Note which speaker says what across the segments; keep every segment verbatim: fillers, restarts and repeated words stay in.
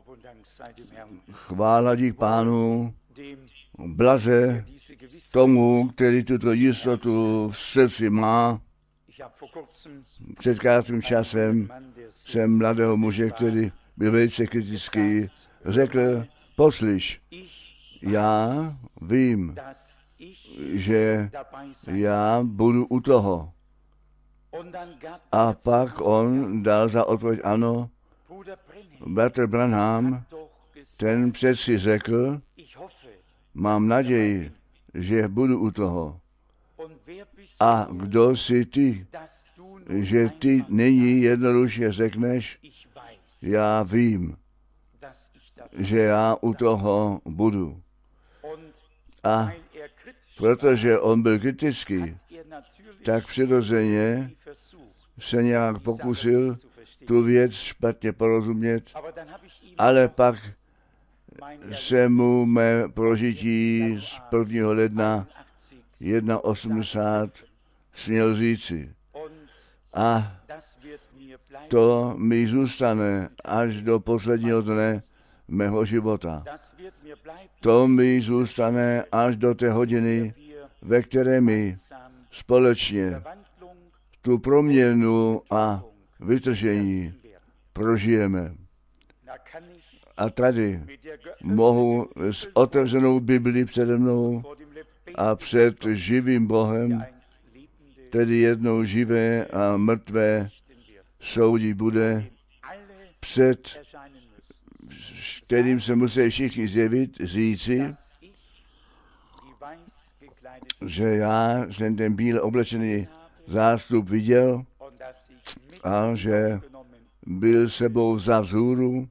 Speaker 1: Chvála dík Pánu, blaze tomu, který tuto jistotu v srdci má. Před krátkým časem jsem mladého muže, který byl velice kritický, řekl, poslyš, já vím, že já budu u toho. A pak on dal za odpověď, ano, bratr Branham, ten přeci řekl, mám naději, že budu u toho. A kdo jsi ty, že ty nyní jednoduše řekneš, já vím, že já u toho budu. A protože on byl kritický, tak přirozeně se nějak pokusil tu věc špatně porozumět, ale pak se mu mé prožití z prvního ledna osmdesát jedna směl říci. A to mi zůstane až do posledního dne mého života. To mi zůstane až do té hodiny, ve které my společně tu proměnu a vytržení prožijeme. A tady mohu s otevřenou Biblí přede mnou a před živým Bohem, tedy jednou živé a mrtvé, soudit bude, před kterým se musí všichni zjevit, říci, že já jsem ten bíle oblečený zástup viděl a že byl sebou za vzhůru,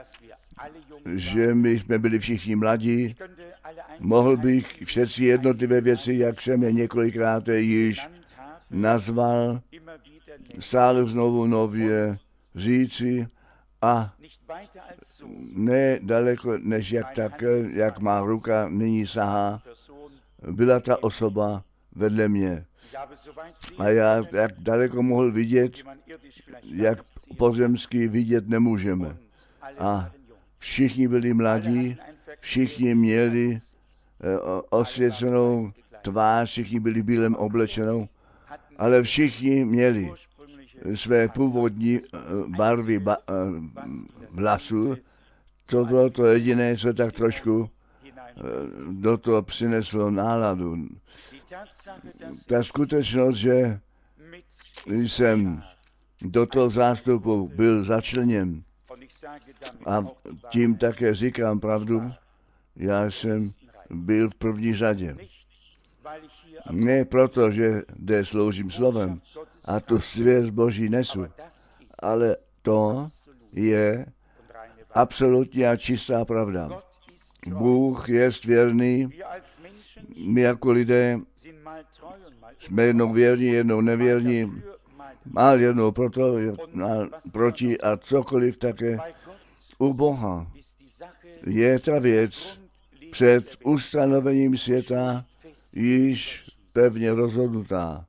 Speaker 1: že my jsme byli všichni mladí. Mohl bych všechny jednotlivé věci, jak jsem je několikrát již nazval, stále znovu nově říci a ne daleko, než jak tak, jak má ruka nyní sahá, byla ta osoba vedle mě. A já jak daleko mohl vidět, jak pozemský vidět nemůžeme. A všichni byli mladí, všichni měli osvěcenou tvář, všichni byli bílem oblečenou, ale všichni měli své původní barvy ba, vlasů. To bylo to jediné, co tak trošku do toho přineslo náladu. Ta skutečnost, že jsem do toho zástupu byl začleněn a tím také říkám pravdu, já jsem byl v první řadě. Ne proto, že zde sloužím slovem a tu svěst Boží nesu, ale to je absolutní a čistá pravda. Bůh je věrný, my jako lidé jsme jednou věrní, jednou nevěrní, mal jednou proto, mal proti a cokoliv také. U Boha je ta věc před ustanovením světa již pevně rozhodnutá.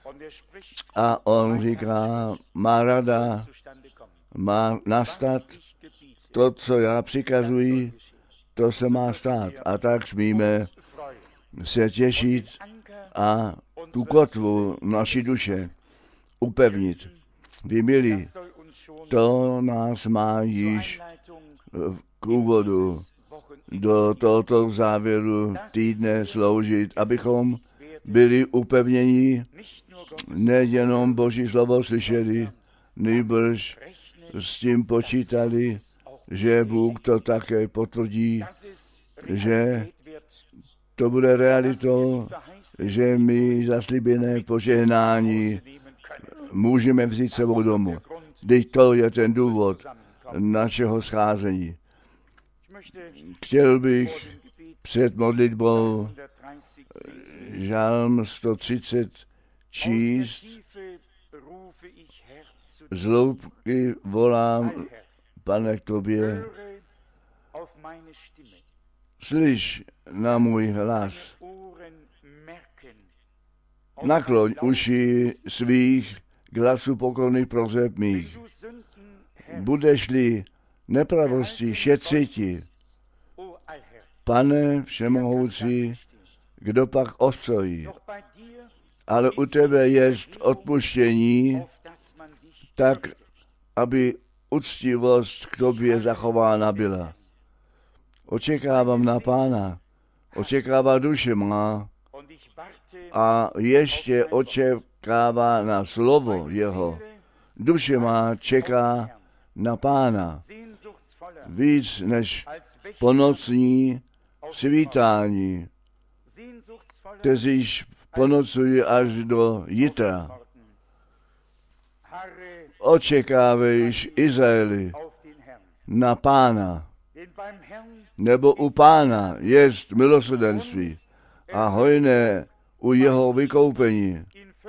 Speaker 1: A on říká, má rada, má nastat to, co já přikazuji, to se má stát. A tak smíme se těšit a tu kotvu naší duše upevnit. Vy milí, to nás má již k úvodu do tohoto závěru týdne sloužit, abychom byli upevnění, nejenom Boží slovo slyšeli, nýbrž s tím počítali, že Bůh to také potvrdí, že to bude realitou, že my zaslíbené požehnání můžeme vzít sebou domů. Teď to je ten důvod našeho scházení. Chtěl bych před modlitbou Žalm sto třicet číst. Z hloubky volám, Pane, k tobě, slyš na můj hlas. Nakloň uši svých k hlasu pokorných proseb mých. Budeš-li nepravosti šetřiti. Pane všemohoucí, kdo pak obstojí? Ale u tebe jest odpuštění, tak, aby uctivost k tobě zachována byla. Očekávám na Pána, očekává duše má a ještě očekává na slovo jeho. Duše má čeká na Pána víc než po nocní svítání, kteříž ponocují až do jitra. Očekávejš Izraeli na Pána, nebo u Pána jest milosrdenství a hojné u jeho vykoupení.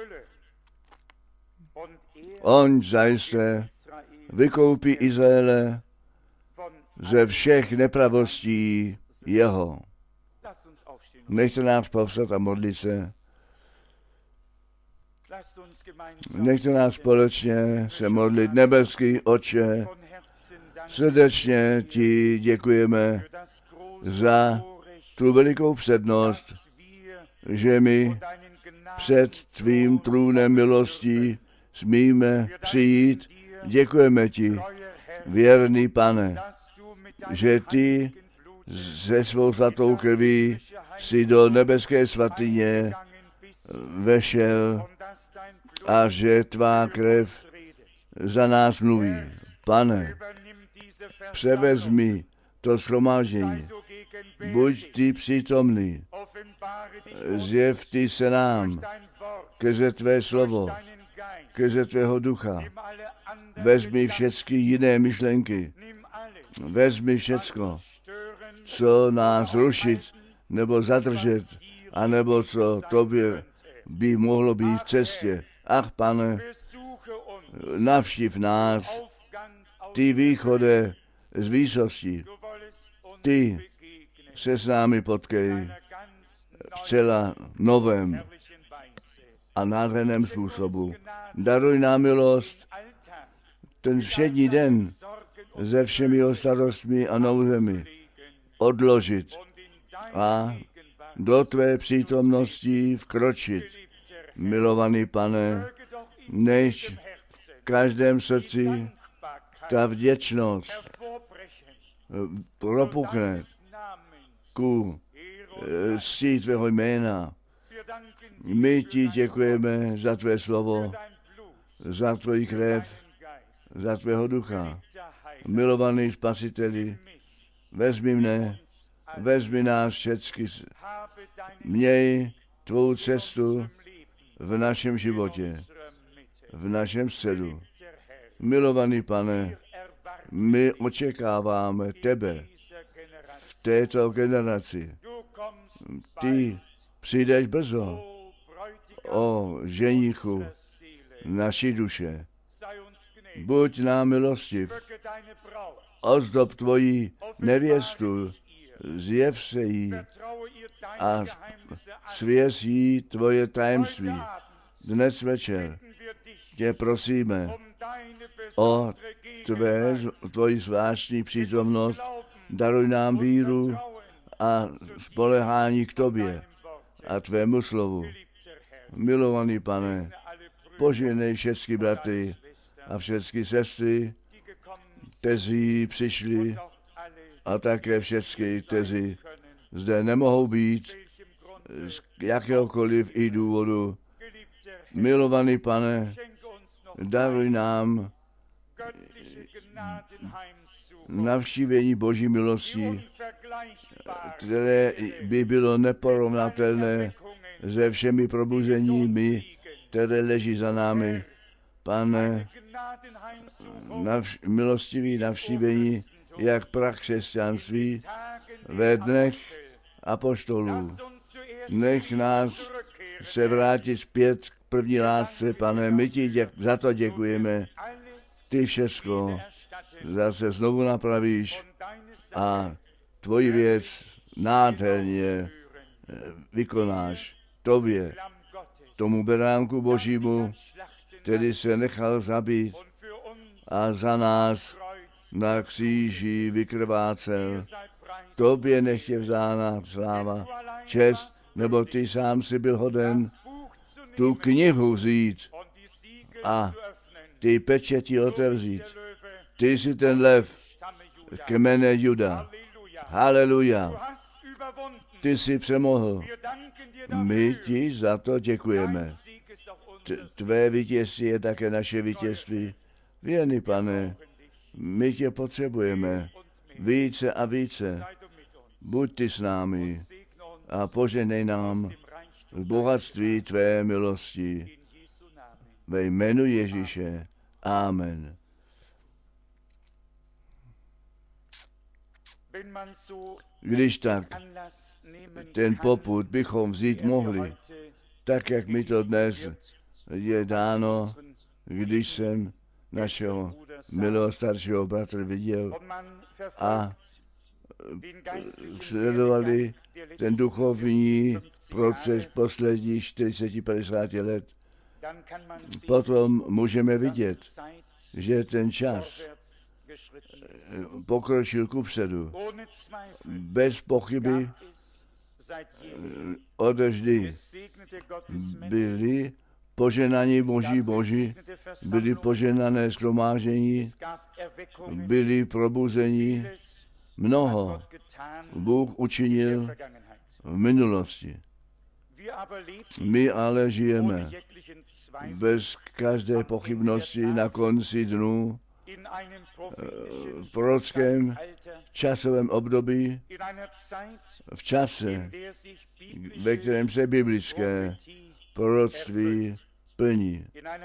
Speaker 1: On zajisté vykoupí Izraele ze všech nepravostí jeho. Nechte nás povstat a modlit se. Nechte nás společně se modlit. Nebeský Otče, srdečně ti děkujeme za tu velikou přednost, že my před tvým trůnem milostí smíme přijít. Děkujeme ti, věrný Pane, že ty se svou svatou krví si do nebeské svatyně vešel a že tvá krev za nás mluví. Pane, převezmi to shromáždění. Buď ty přítomný, zjev ty se nám, skrze tvé slovo, skrze tvého ducha. Vezmi všechny jiné myšlenky, vezmi všecko, co nás rušit nebo zadržet, anebo co tobě by mohlo být v cestě. Ach, Pane, navštiv nás, ty východe z výsosti, ty se s námi potkej v celá novém a nádherném způsobu. Daruj nám milost, ten všední den se všemi jeho starostmi a nouzemi odložit a do tvé přítomnosti vkročit. Milovaný Pane, než v každém srdci ta vděčnost propukne ku cti tvého jména. My ti děkujeme za tvé slovo, za tvoji krev, za tvého ducha. Milovaný Spasiteli, vezmi mne, vezmi nás všecky, měj tvou cestu v našem životě, v našem středu. Milovaný Pane, my očekáváme tebe v této generaci. Ty přijdeš brzo, o ženichu naší duše. Buď nám milostiv, ozdob tvoji nevěstu, zjev se jí a svěz jí tvoje tajemství. Dnes večer tě prosíme o tvé, tvoji zvláštní přítomnost, daruj nám víru a spolehání k tobě a tvému slovu. Milovaný Pane, poženej všechny bratry a všechny sestry, kteří přišli a také všechny, kteří zde nemohou být z jakéhokoliv i důvodu. Milovaný Pane, daruj nám navštívení Boží milosti, které by bylo neporovnatelné se všemi probuzeními, které leží za námi. Pane, navš- milostivý navštívení, jak prach křesťanství ve dnech apoštolů. Nech nás se vrátit zpět k první lásce, Pane, my ti děk- za to děkujeme. Ty všecko zase znovu napravíš a tvoji věc nádherně vykonáš. Tobě, tomu beránku Božímu, který se nechal zabít a za nás na kříži vykrvácel. Tobě nech je vzána sláva, čest, nebo ty sám si byl hoden tu knihu vzít a ty pečeti otevřít. Ty jsi ten lev kmene Juda. Haleluja. Ty jsi přemohl. My ti za to děkujeme. Tvé vítězství je také naše vítězství. Věrný Pane, my tě potřebujeme více a více. Buď ty s námi a požehnej nám v bohatství tvé milosti. Ve jménu Ježíše. Amen. Když tak ten popud bychom vzít mohli, tak jak mi to dnes je dáno, když jsem našeho milého staršího bratra viděl a sledovali ten duchovní proces posledních čtyřicet padesát let, potom můžeme vidět, že ten čas pokročil kupředu. Bez pochyby odevždy byli poženaní Boží Boží, byli poženané shromáždění, byli probuzení. Mnoho Bůh učinil v minulosti. My ale žijeme bez každé pochybnosti na konci dnů v prorockém časovém období, v čase, ve kterém se biblické proroctví plní.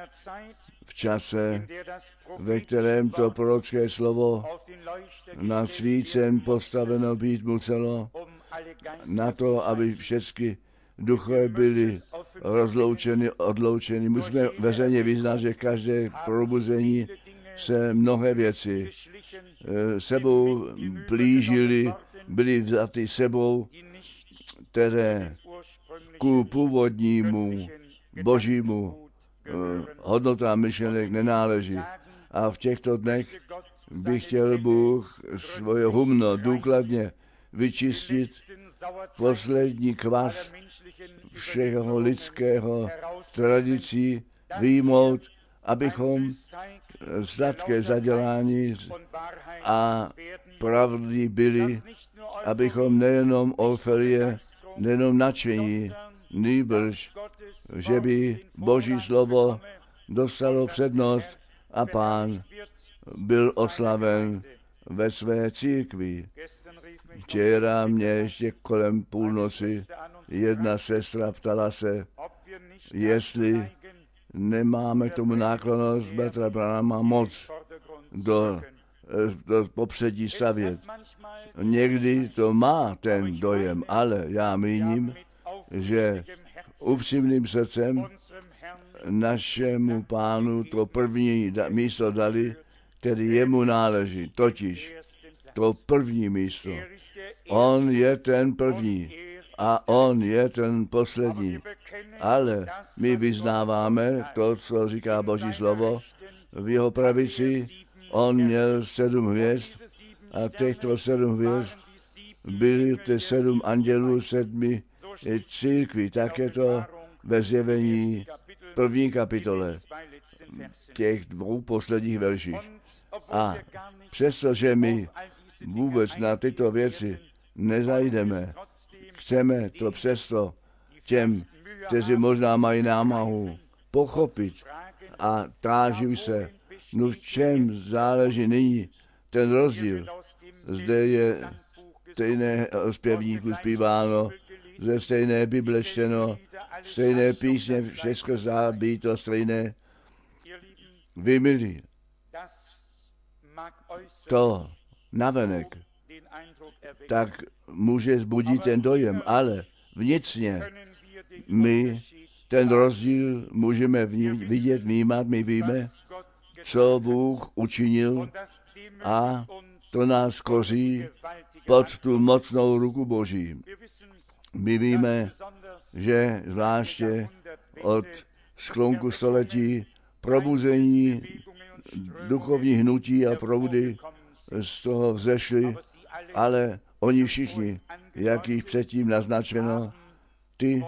Speaker 1: V čase, ve kterém to prorocké slovo na svícen postaveno být muselo, na to, aby všechny duchové byly rozloučeny, odloučeny. Musíme veřejně vyznat, že každé probuzení se mnohé věci sebou plížily, byly vzaty sebou, které ku původnímu božímu hodnotám myšlenek nenáleží. A v těchto dnech by chtěl Bůh svoje humno důkladně vyčistit, poslední kvas všeho lidského tradicí vyjmout, abychom sladké zadělání a pravdy byli, abychom nejenom oferie, nejenom nadšení, nýbrž, že by Boží slovo dostalo přednost a Pán byl oslaven ve své církvi. Včera mě ještě kolem půlnoci jedna sestra ptala se, jestli nemáme tomu náklonost bratra Branhama moc do, do popředí stavět. Někdy to má ten dojem, ale já míním, že upřímným srdcem našemu Pánu to první místo dali, který jemu náleží, totiž to první místo. On je ten první a on je ten poslední. Ale my vyznáváme to, co říká Boží slovo. V jeho pravici on měl sedm hvězd a těchto sedm hvězd byly ty sedm andělů sedmi církví. Tak je to ve Zjevení první kapitole těch dvou posledních verších. A přestože my vůbec na tyto věci nezajdeme, chceme to přesto těm, kteří možná mají námahu, pochopit a táží se, no v čem záleží nyní ten rozdíl. Zde je stejné zpěvníku zpíváno, ze stejné Bible čteno, stejné písně, všechno zdá být to stejné. Vy milí, to navenek, tak může zbudit ten dojem, ale vnitřně my ten rozdíl můžeme vidět, vnímat, my víme, co Bůh učinil a to nás koří pod tu mocnou ruku Boží. My víme, že zvláště od sklonku století probuzení, duchovní hnutí a proudy z toho vzešli, ale oni všichni, jak již předtím naznačeno, ty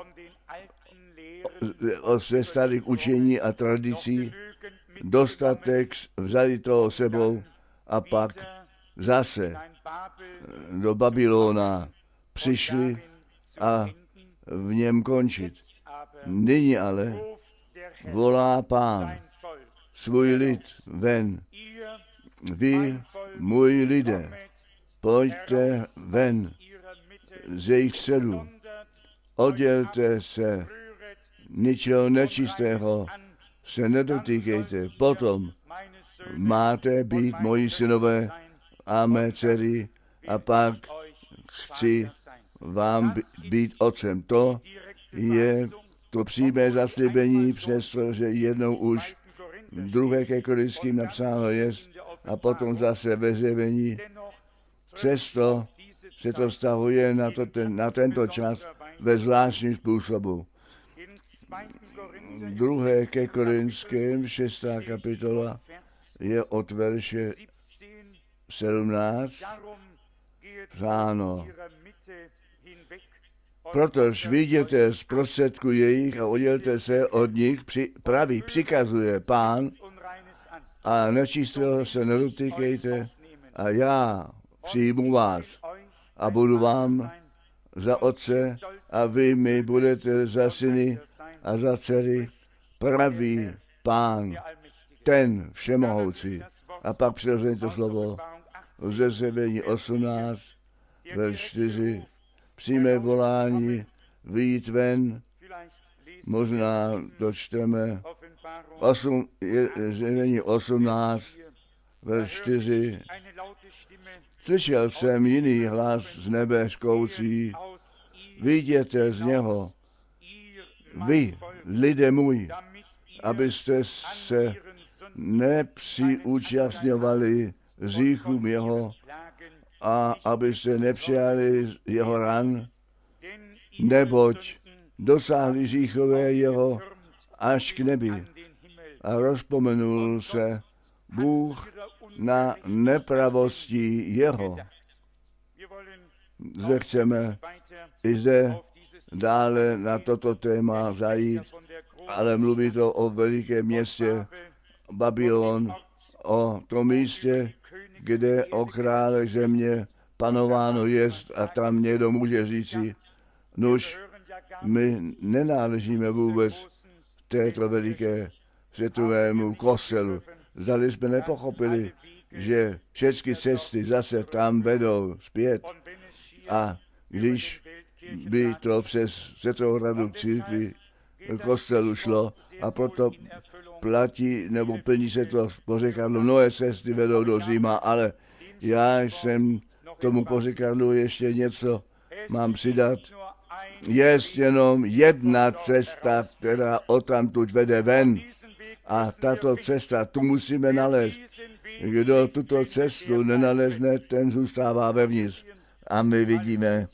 Speaker 1: ze starých učení a tradicí dostatek vzali toho sebou a pak zase do Babylona přišli a v něm končit. Nyní ale volá Pán svůj lid ven. Vy, můj lidé, pojďte ven z jejich středu. Oddělte se, ničeho nečistého se nedotýkejte. Potom máte být moji synové a mé dcery a pak chci vám být otcem. To je to přímé zaslíbení, přestože jednou už druhé ke Korinským napsáno je a potom zase ve Zjevení. Přesto se to vztahuje na, to, ten, na tento čas ve zvláštním způsobu. Druhé ke Korinským, šestá kapitola, je od verše sedmnáct psáno. Protož viděte z prostředku jejich a oddělte se od nich, při, pravý přikazuje Pán, a nečistého se nedotýkejte a já přijmu vás a budu vám za otce a vy mi budete za syny a za dcery, pravý Pán, ten všemohoucí. A pak přirozeně to slovo ze Zjevení osmnáct, verš čtyři, přímé volání, vyjít ven, možná to čteme, osm, je, Zjevení osmnáct, verš čtyři, slyšel jsem jiný hlas z nebe škoucí, vyjděte z něho, vy, lidé můj, abyste se nepřiúčastňovali hříchům jeho a abyste nepřijali jeho ran, neboť dosáhli hříchové jeho až k nebi a rozpomenul se Bůh na nepravosti jeho. Zde chceme i zde dále na toto téma zajít, ale mluví to o velikém městě Babylon, o tom místě, kde o krále země panováno jest a tam někdo může říci, nuž, my nenáležíme vůbec této veliké světovému kostelu. Zdali jsme nepochopili, že všechny cesty zase tam vedou zpět a když by to přes světovou radu církvi kostelu šlo a proto platí nebo plní se to pořekadlo, mnohé cesty vedou do Říma, ale já jsem tomu pořekadlu ještě něco mám přidat. Je jenom jedna cesta, která odtamtud vede ven a tato cesta, tu musíme nalézt. Kdo tuto cestu nenalezne, ten zůstává vevnitř. A my vidíme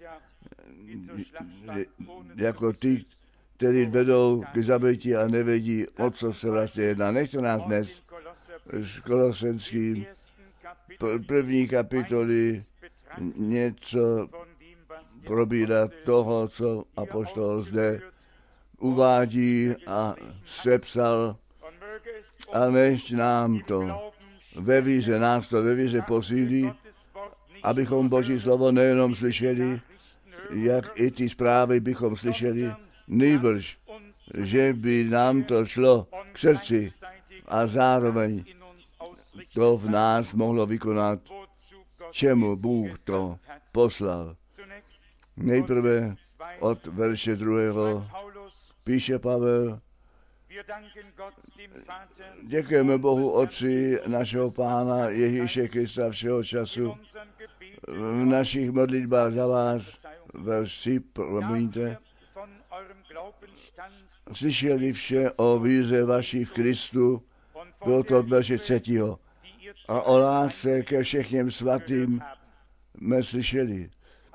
Speaker 1: jako ty, kteří vedou k zabití a nevědí, o co se vlastně jedná. Nechte nás dnes s Kolosenským první kapitoly něco probírat toho, co apoštol zde uvádí a sepsal, a než nám to ve víře, nás to ve víře posílí, abychom Boží slovo nejenom slyšeli, jak i ty zprávy bychom slyšeli, nejbrž, že by nám to šlo k srdci a zároveň to v nás mohlo vykonat, čemu Bůh to poslal. Nejprve od verše druhého píše Pavel, děkujeme Bohu Otci našeho Pána Ježíše Krista všeho času. V našich modlitbách za vás, verš tři, promiňte, slyšeli vše o víře vaší v Kristu, bylo to od verše třetího. A o lásce ke všem svatým jsme slyšeli.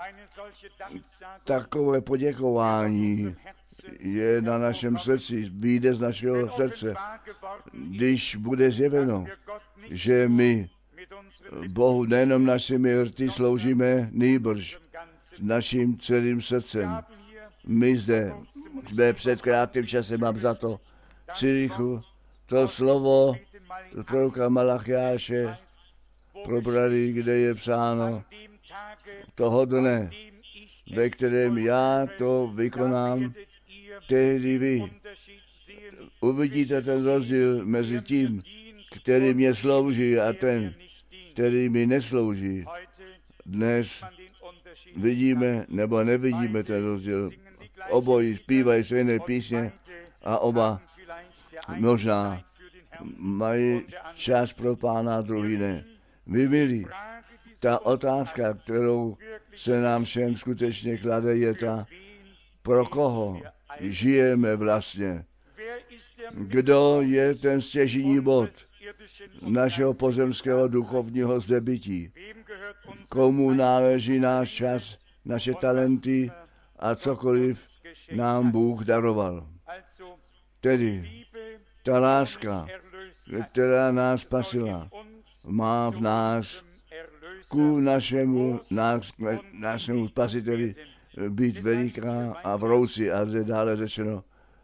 Speaker 1: Takové poděkování je na našem srdci, vyjde z našeho srdce, když bude zjeveno, že my Bohu nejenom našimi rty sloužíme, nýbrž naším celým srdcem. My zde jsme před krátkým časem, mám za to, v Cirichu, to slovo proroka Malachiáše probrali, kde je psáno toho dne, ve kterém já to vykonám, tehdy vy uvidíte ten rozdíl mezi tím, který mě slouží, a ten, který mi neslouží. Dnes vidíme nebo nevidíme ten rozdíl. Obojí zpívají stejné písně a oba možná mají čas pro Pána, druhý ne. Vy milí, ta otázka, kterou se nám všem skutečně klade, je ta, pro koho žijeme vlastně. Kdo je ten stěžejní bod našeho pozemského duchovního zdebytí? Komu náleží náš čas, naše talenty a cokoliv nám Bůh daroval. Tedy ta láska, která nás spasila, má v nás ku našemu, nás, našemu spasiteli být veliká a vroucí, a zde dále řečeno,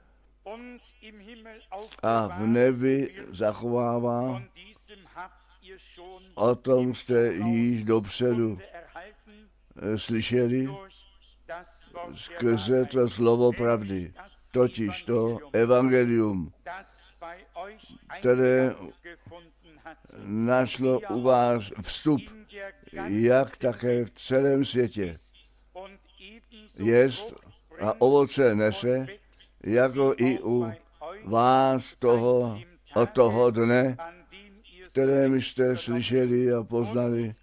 Speaker 1: a v nebi zachovává, o tom jste již dopředu slyšeli, skrze to slovo pravdy, totiž to evangelium, které našlo u vás vstup, jak také v celém světě. Jest a ovoce nese, jako i u vás toho, od toho dne, kterém jste slyšeli a poznali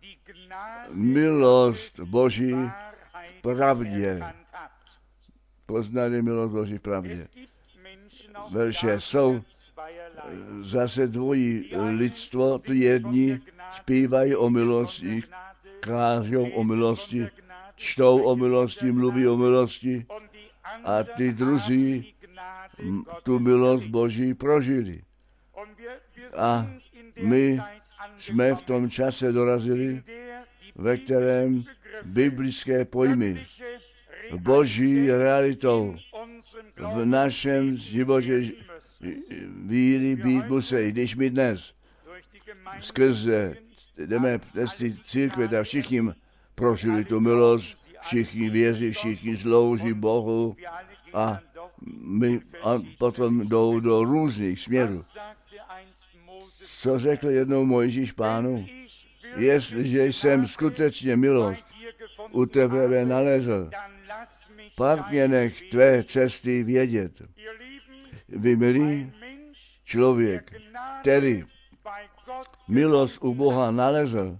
Speaker 1: milost Boží v pravdě. Poznali milost Boží v pravdě. Verše jsou zase dvojí lidstvo, ty jedni zpívají o milosti, kážou o milosti, čtou o milosti, mluví o milosti, a ty druzí tu milost Boží prožili. A my jsme v tom čase dorazili, ve kterém biblické pojmy Boží realitou v našem životě víry být musí. Když my dnes skrze jdeme přes ty církve, tak všichni prožili tu milost, všichni věří, všichni slouží Bohu, a my a potom jdou do různých směrů. Co řekl jednou Mojžíš Pánu? Jestliže jsem skutečně milost u tebe nalezl, pak mě nech tvé cesty vědět. Vy milí, člověk, který milost u Boha nalezl,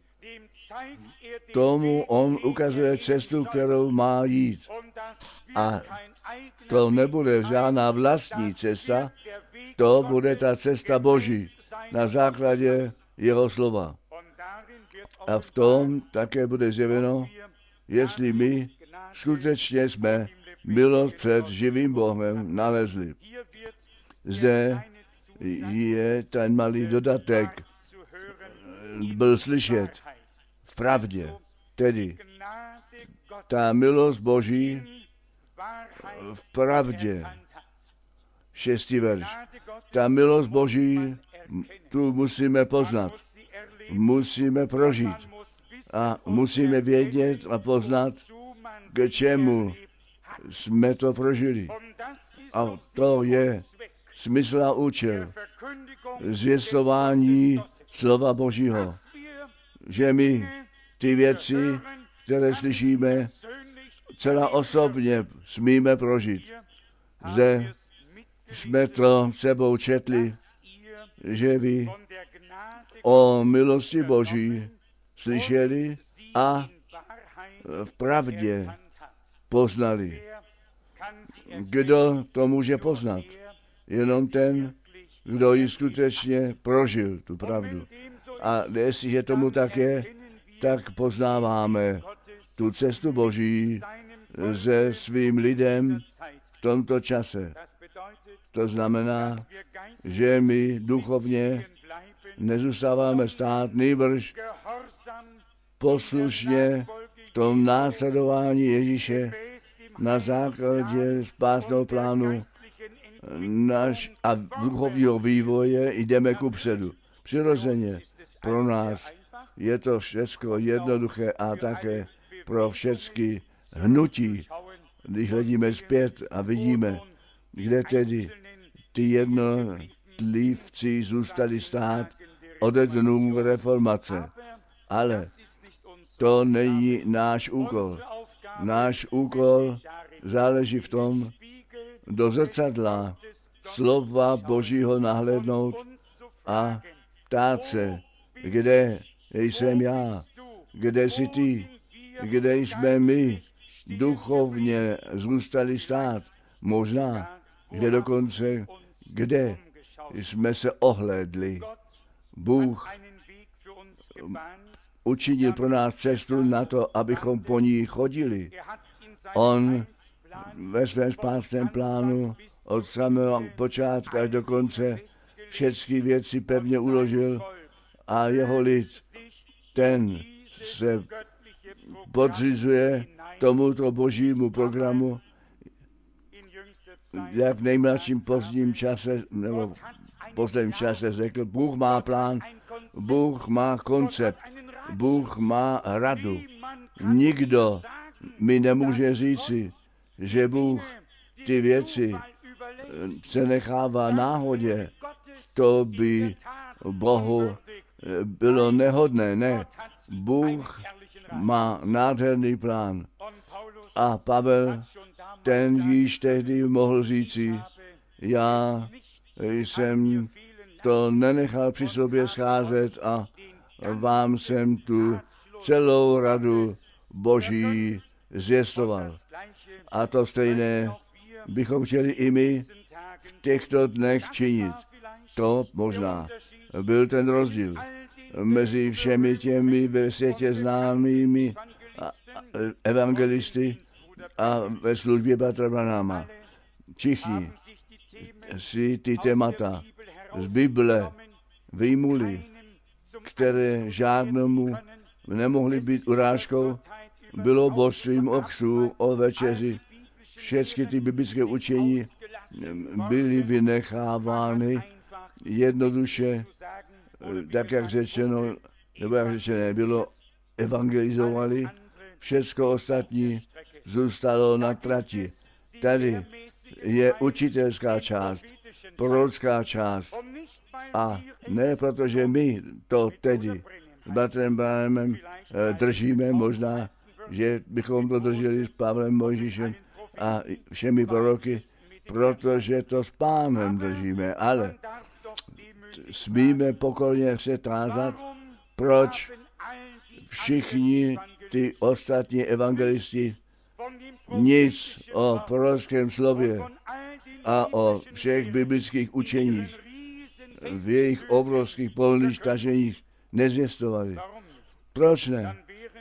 Speaker 1: tomu on ukazuje cestu, kterou má jít. A to nebude žádná vlastní cesta, to bude ta cesta Boží na základě jeho slova. A v tom také bude zjeveno, jestli my skutečně jsme milost před živým Bohem nalezli. Zde je ten malý dodatek, byl slyšet v pravdě, tedy ta milost Boží v pravdě. Šestý verš. Ta milost Boží tu musíme poznat, musíme prožít a musíme vědět a poznat, k čemu jsme to prožili. A to je smysl a účel zvěstování slova Božího, že my ty věci, které slyšíme, celá osobně smíme prožít. Zde jsme to sebou četli, že vy o milosti Boží slyšeli a v pravdě poznali. Kdo to může poznat? Jenom ten, kdo ji skutečně prožil, tu pravdu. A jestliže tomu tak je, tak poznáváme tu cestu Boží se svým lidem v tomto čase. To znamená, že my duchovně nezůstáváme stát, nýbrž poslušně v tom následování Ježíše na základě spásného plánu naš a duchovního vývoje jdeme kupředu. Přirozeně pro nás je to všecko jednoduché a také pro všechny hnutí, když hledíme zpět a vidíme, kde tedy ty jednotlivci zůstali stát ode dnů reformace. Ale to není náš úkol. Náš úkol záleží v tom, do zrcadla slova Božího nahlédnout a ptát se, kde jsem já, kde jsi ty, kde jsme my duchovně zůstali stát. Možná, že dokonce, kde jsme se ohlédli. Bůh učinil pro nás cestu na to, abychom po ní chodili. On ve svém spásném plánu od samého počátku až do konce všechny věci pevně uložil a jeho lid, ten se podřizuje tomuto božímu programu, jak v nejmladším pozdním čase, nebo v posledním čase řekl, Bůh má plán, Bůh má koncept, Bůh má radu. Nikdo mi nemůže říci, že Bůh ty věci se nechává náhodě. To by Bohu bylo nehodné, ne. Bůh má nádherný plán. A Pavel, ten již tehdy mohl říci, já jsem to nenechal při sobě scházet a vám jsem tu celou radu Boží zvěstoval. A to stejné bychom chtěli i my v těchto dnech činit. To možná byl ten rozdíl mezi všemi těmi ve světě známými evangelisty a ve službě bratra Branhama. Všichni si ty témata z Bible vyjmuli, které žádnému nemohly být urážkou, bylo božstvím o křtu, o večeři. Všechny ty biblické učení byly vynechávány jednoduše, tak jak řečeno, nebo jak řečeno, bylo evangelizovali, všecko ostatní zůstalo na trati. Tady je učitelská část, prorocká část. A ne protože my to tedy s bratrem Branhamem držíme, možná, že bychom to drželi s Pavlem Mojžíšem a všemi proroky, protože to s Pánem držíme, ale smíme pokorně se tázat, proč všichni ty ostatní evangelisti nic o prorockém slově a o všech biblických učeních v jejich obrovských polných taženích nezvěstovali. Proč ne?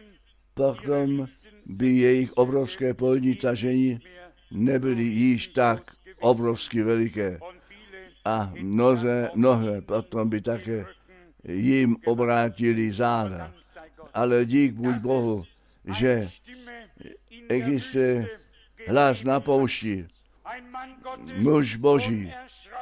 Speaker 1: Potom by jejich obrovské polní tažení nebyly již tak obrovsky veliké. A mnohé, mnohé potom by také jim obrátili záda. Ale dík buď Bohu, že existuje hlas na poušti, muž Boží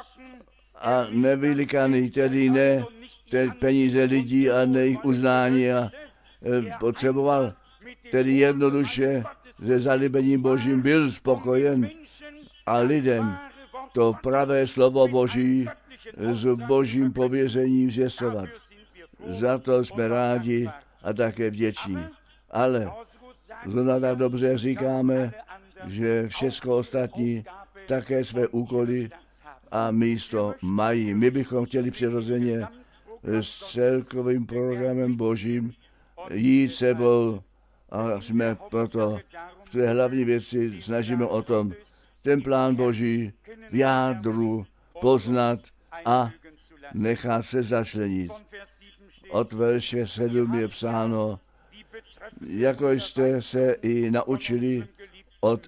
Speaker 1: a nevylikaný, tedy ne tedy peníze lidí a ne jejich uznání a e, potřeboval, tedy jednoduše se zalibením Božím byl spokojen a lidem to pravé slovo Boží s Božím pověřením zvěstovat. Za to jsme rádi a také vděční. Ale zrovna tak dobře říkáme, že všechno ostatní také své úkoly a místo mají. My bychom chtěli přirozeně s celkovým programem Božím jít sebou a jsme proto v té hlavní věci snažíme o tom, ten plán Boží v jádru poznat a nechat se začlenit. Od verše sedm je psáno, jako jste se i naučili od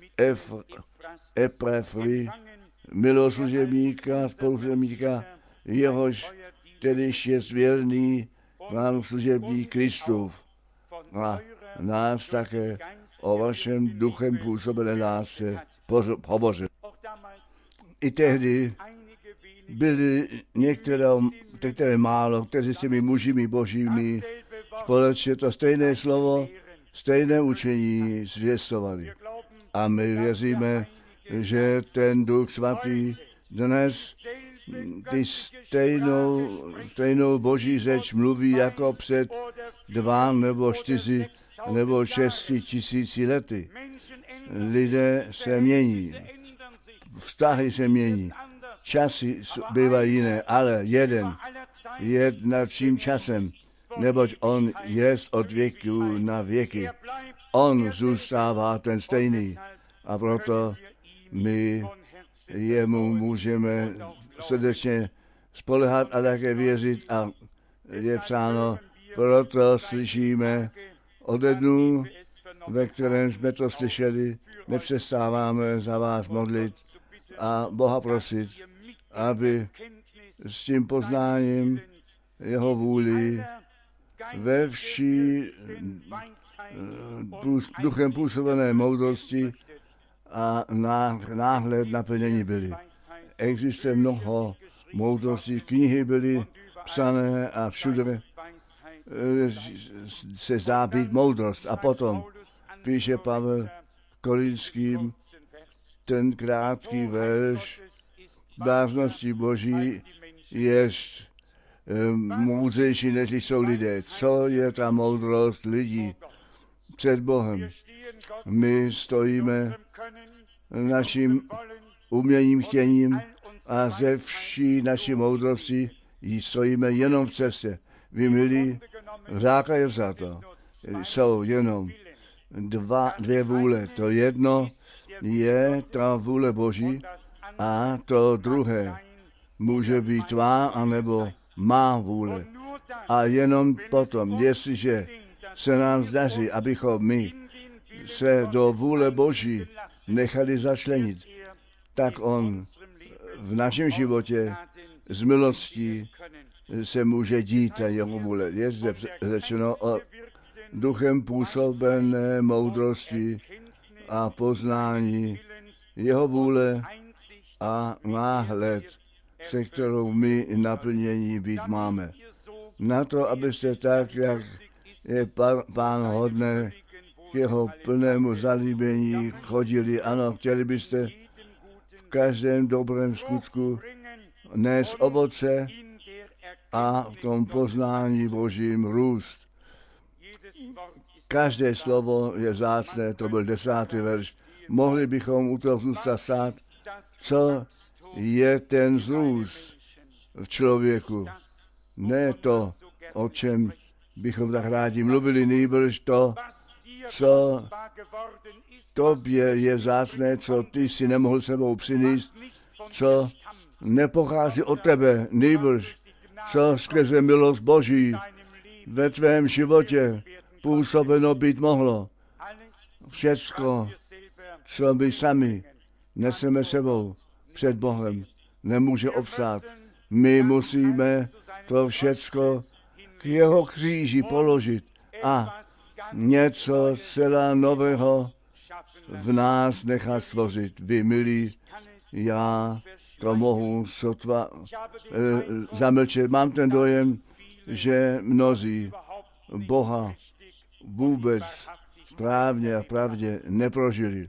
Speaker 1: Epafry, miloslužebníka, spolužebníka, jehož kterýž je věrný Pán služební Kristův a nás také o vašem duchem působené lásce hovořil. I tehdy byli některé, některé málo, kteří s těmi mužimi božími společně to stejné slovo, stejné učení zvěstovali. A my věříme, že ten Duch Svatý dnes ty stejnou, stejnou boží řeč mluví jako před dva nebo čtyři nebo šesti tisíci lety. Lidé se mění, vztahy se mění, časy bývají jiné, ale jeden je nad vším časem, neboť on je od věku na věky. On zůstává ten stejný a proto my jemu můžeme srdečně spolehat a také věřit a je psáno, proto slyšíme ode dnu, ve kterém jsme to slyšeli, nepřestáváme za vás modlit a Boha prosit, aby s tím poznáním jeho vůli ve vší duchem působené moudrosti a náhled naplnění byli. Existuje mnoho moudrosti, knihy byly psané a všude se zdá být moudrost. A potom píše Pavel Korinským ten krátký verš, báznosti Boží jest moudřejší, než jsou lidé. Co je ta moudrost lidí před Bohem? My stojíme naším uměním, chtěním a ze vší naší moudrosti jí stojíme jenom v cestě. Vy, milí, řáka je vzato. Jsou jenom dva, dvě vůle. To jedno je ta vůle Boží a to druhé může být tvá anebo má vůle. A jenom potom, jestliže se nám zdaří, abychom my se do vůle Boží nechali začlenit, tak on v našem životě z milostí se může dít a jeho vůle. Je zde řečeno o duchem působené moudrosti a poznání jeho vůle a náhled, se kterou my naplnění být máme. Na to, abyste tak, jak je Pán hodné k jeho plnému zalíbení chodili, ano, chtěli byste v každém dobrém skutku nést ovoce a v tom poznání Božím růst. Každé slovo je vzácné, to byl desátý verš. Mohli bychom u toho zůstat stát, co je ten zrůst v člověku. Ne to, o čem bychom tak rádi mluvili, nejbrž to, co tobě je vzácné, co ty si nemohl sebou přinést, co nepochází od tebe, nejbrž co skrze milost Boží ve tvém životě působeno být mohlo. Všecko, co my sami neseme sebou před Bohem, nemůže obstát. My musíme to všecko k jeho kříži položit a něco celá nového v nás nechat stvořit. Vy, milí, já to mohu sotva e, zamlčet. Mám ten dojem, že mnozí Boha vůbec správně a pravdě neprožili.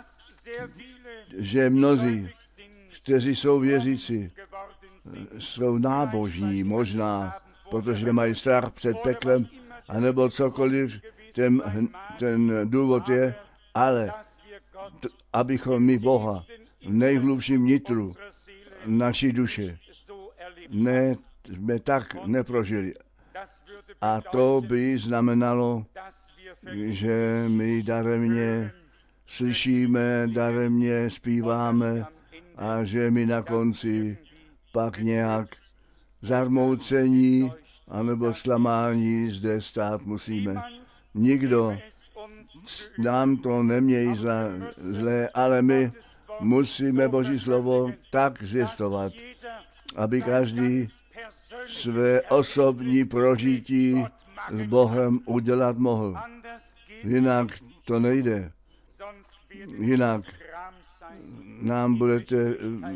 Speaker 1: Že mnozí, kteří jsou věřící, jsou nábožní možná, protože mají strach před peklem, anebo cokoliv ten, ten důvod je, ale t- abychom my Boha v nejhlubším nitru naší duše ne, jsme tak neprožili. A to by znamenalo, že my daremně slyšíme, daremně zpíváme a že my na konci pak nějak zarmoucení anebo zklamání zde stát musíme. Nikdo nám to nemějí za zlé, ale my musíme Boží slovo tak zvěstovat, aby každý své osobní prožití s Bohem udělat mohl. Jinak to nejde. Jinak nám budete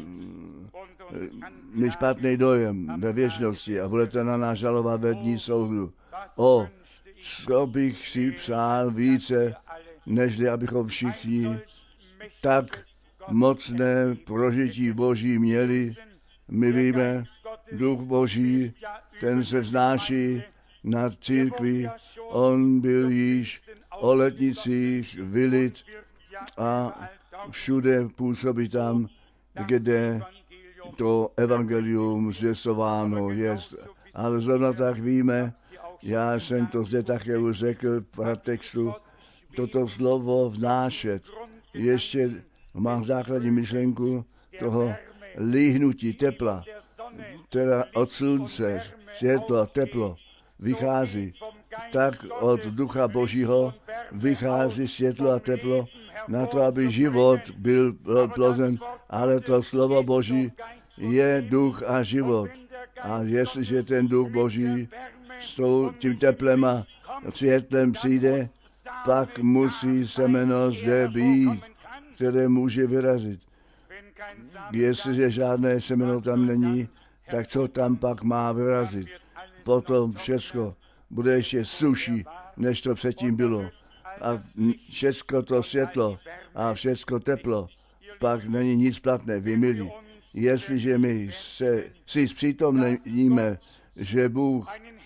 Speaker 1: mít špatný dojem ve věčnosti a budete na nás žalovat ve dní soudu. O, co bych si přál více, nežli abychom všichni tak mocné prožití Boží měli. My víme, Duch Boží, ten se vznáší nad církví, on byl již o letnicích vylit a všude působí tam, kde to evangelium zvěstováno je. Ale zrovna tak víme, já jsem to zde také už řekl v textu, toto slovo vnášet. Ještě mám základní myšlenku toho líhnutí tepla, teda od slunce, světlo, teplo vychází, tak od Ducha Božího vychází světlo a teplo na to, aby život byl ploden, ale to slovo Boží je duch a život. A jestliže ten duch Boží s tím teplem a světlem přijde, pak musí semeno zde být, které může vyrazit. Jestliže žádné semeno tam není, tak co tam pak má vyrazit? Potom všecko bude ještě suší, než to předtím bylo. A všecko to světlo a všecko teplo pak není nic platné, vy milí. Jestliže my se, si zpřítomníme, že Bůh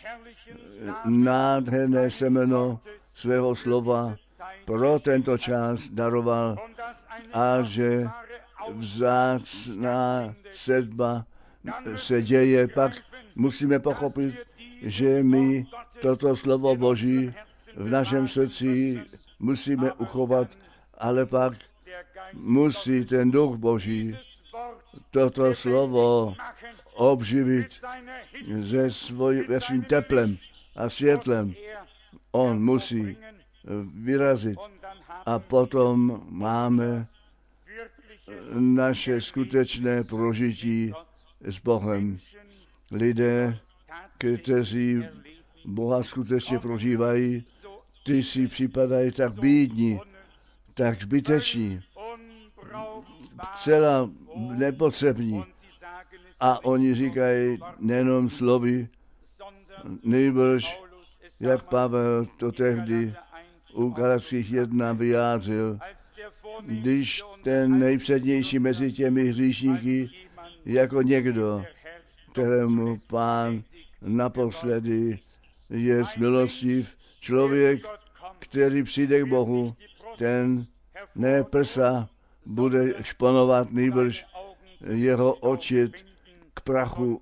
Speaker 1: nádherné semeno svého slova pro tento čas daroval a že vzácná sedba se děje, pak musíme pochopit, že my toto slovo Boží v našem srdci musíme uchovat, ale pak musí ten duch Boží toto slovo obživit se svoj, svým teplem a světlem. On musí vyrazit a potom máme naše skutečné prožití s Bohem. Lidé, kteří Boha skutečně prožívají, ty si připadají tak bídní, tak zbyteční, celá nepotřební. A oni říkají nejenom slovy, nejbrž, jak Pavel to tehdy u Galatských jedna vyjádřil, když ten nejpřednější mezi těmi hříšníky, jako někdo, kterému Pán naposledy je milostiv, člověk, který přijde k Bohu, ten ne prsa bude šponovat, nýbrž jeho oči k prachu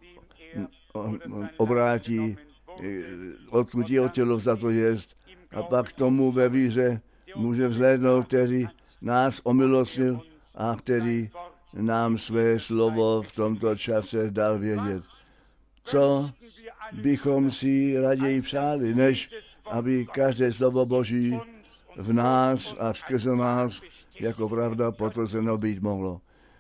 Speaker 1: obrátí, odkud jeho tělo za to jest, a pak tomu ve víře může vzhlédnout, který nás omilostnil a který nám své slovo v tomto čase dal vědět. Co bychom si raději přáli, než aby každé slovo Boží v nás a skrze nás jako pravda potvrzeno být mohlo.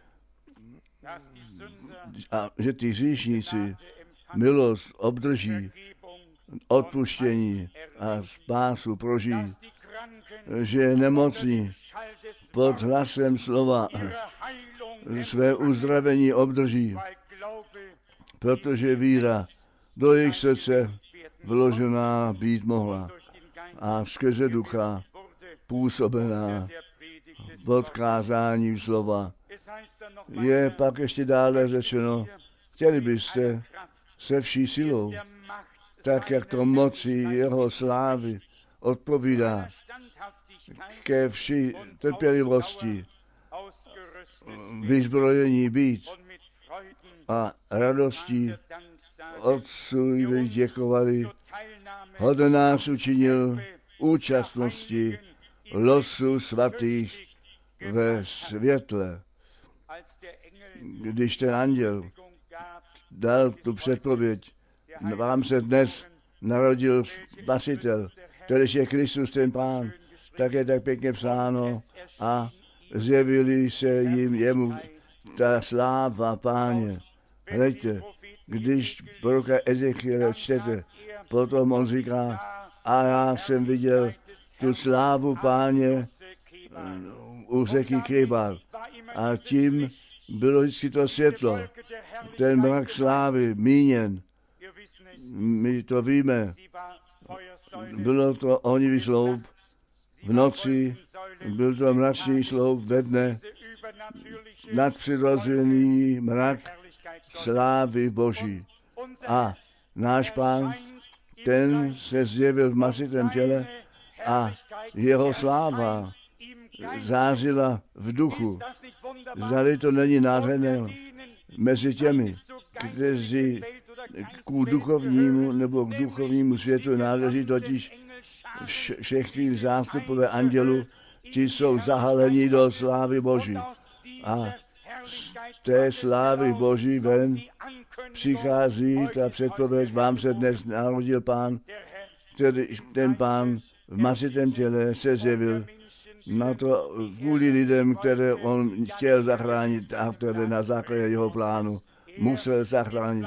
Speaker 1: A že ty hříšníci milost obdrží, odpuštění a spásu prožijí, že nemocní pod hlasem slova své uzdravení obdrží, protože víra do jejich srdce vložená být mohla a skrze ducha působená pod kázáním slova. Je pak ještě dále řečeno, chtěli byste se vší silou, tak jak to moci jeho slávy odpovídá, ke vší trpělivosti vyzbrojení být a radostí Otcu děkovali, hoden nás učinil účastnosti losu svatých ve světle. Když ten anděl dal tu předpověď, vám se dnes narodil Spasitel, který je Kristus ten Pán, tak je tak pěkně psáno a zjevili se jim jemu ta sláva Páně. Hleďte, když proroka Ezechiele čtete, potom on říká, a já jsem viděl tu slávu Páně u řeky Kebar. A tím bylo vždycky to světlo, ten mrak slávy míněn. My to víme. Bylo to ohnivý sloup v noci, byl to mračný sloup ve dne, nadpřirozený mrak slávy Boží. A náš Pán, ten se zjevil v masitém těle a jeho sláva zářila v duchu. Zdali to není nádherné mezi těmi, kteří k duchovnímu nebo k duchovnímu světu náleží, totiž všechny zástupové andělu, ti jsou zahaleni do slávy Boží. A z té slávy Boží ven přichází ta předpověď, vám se dnes narodil Pán, který ten Pán v masitém těle se zjevil na to kvůli lidem, které on chtěl zachránit a které na základě jeho plánu musel zachránit.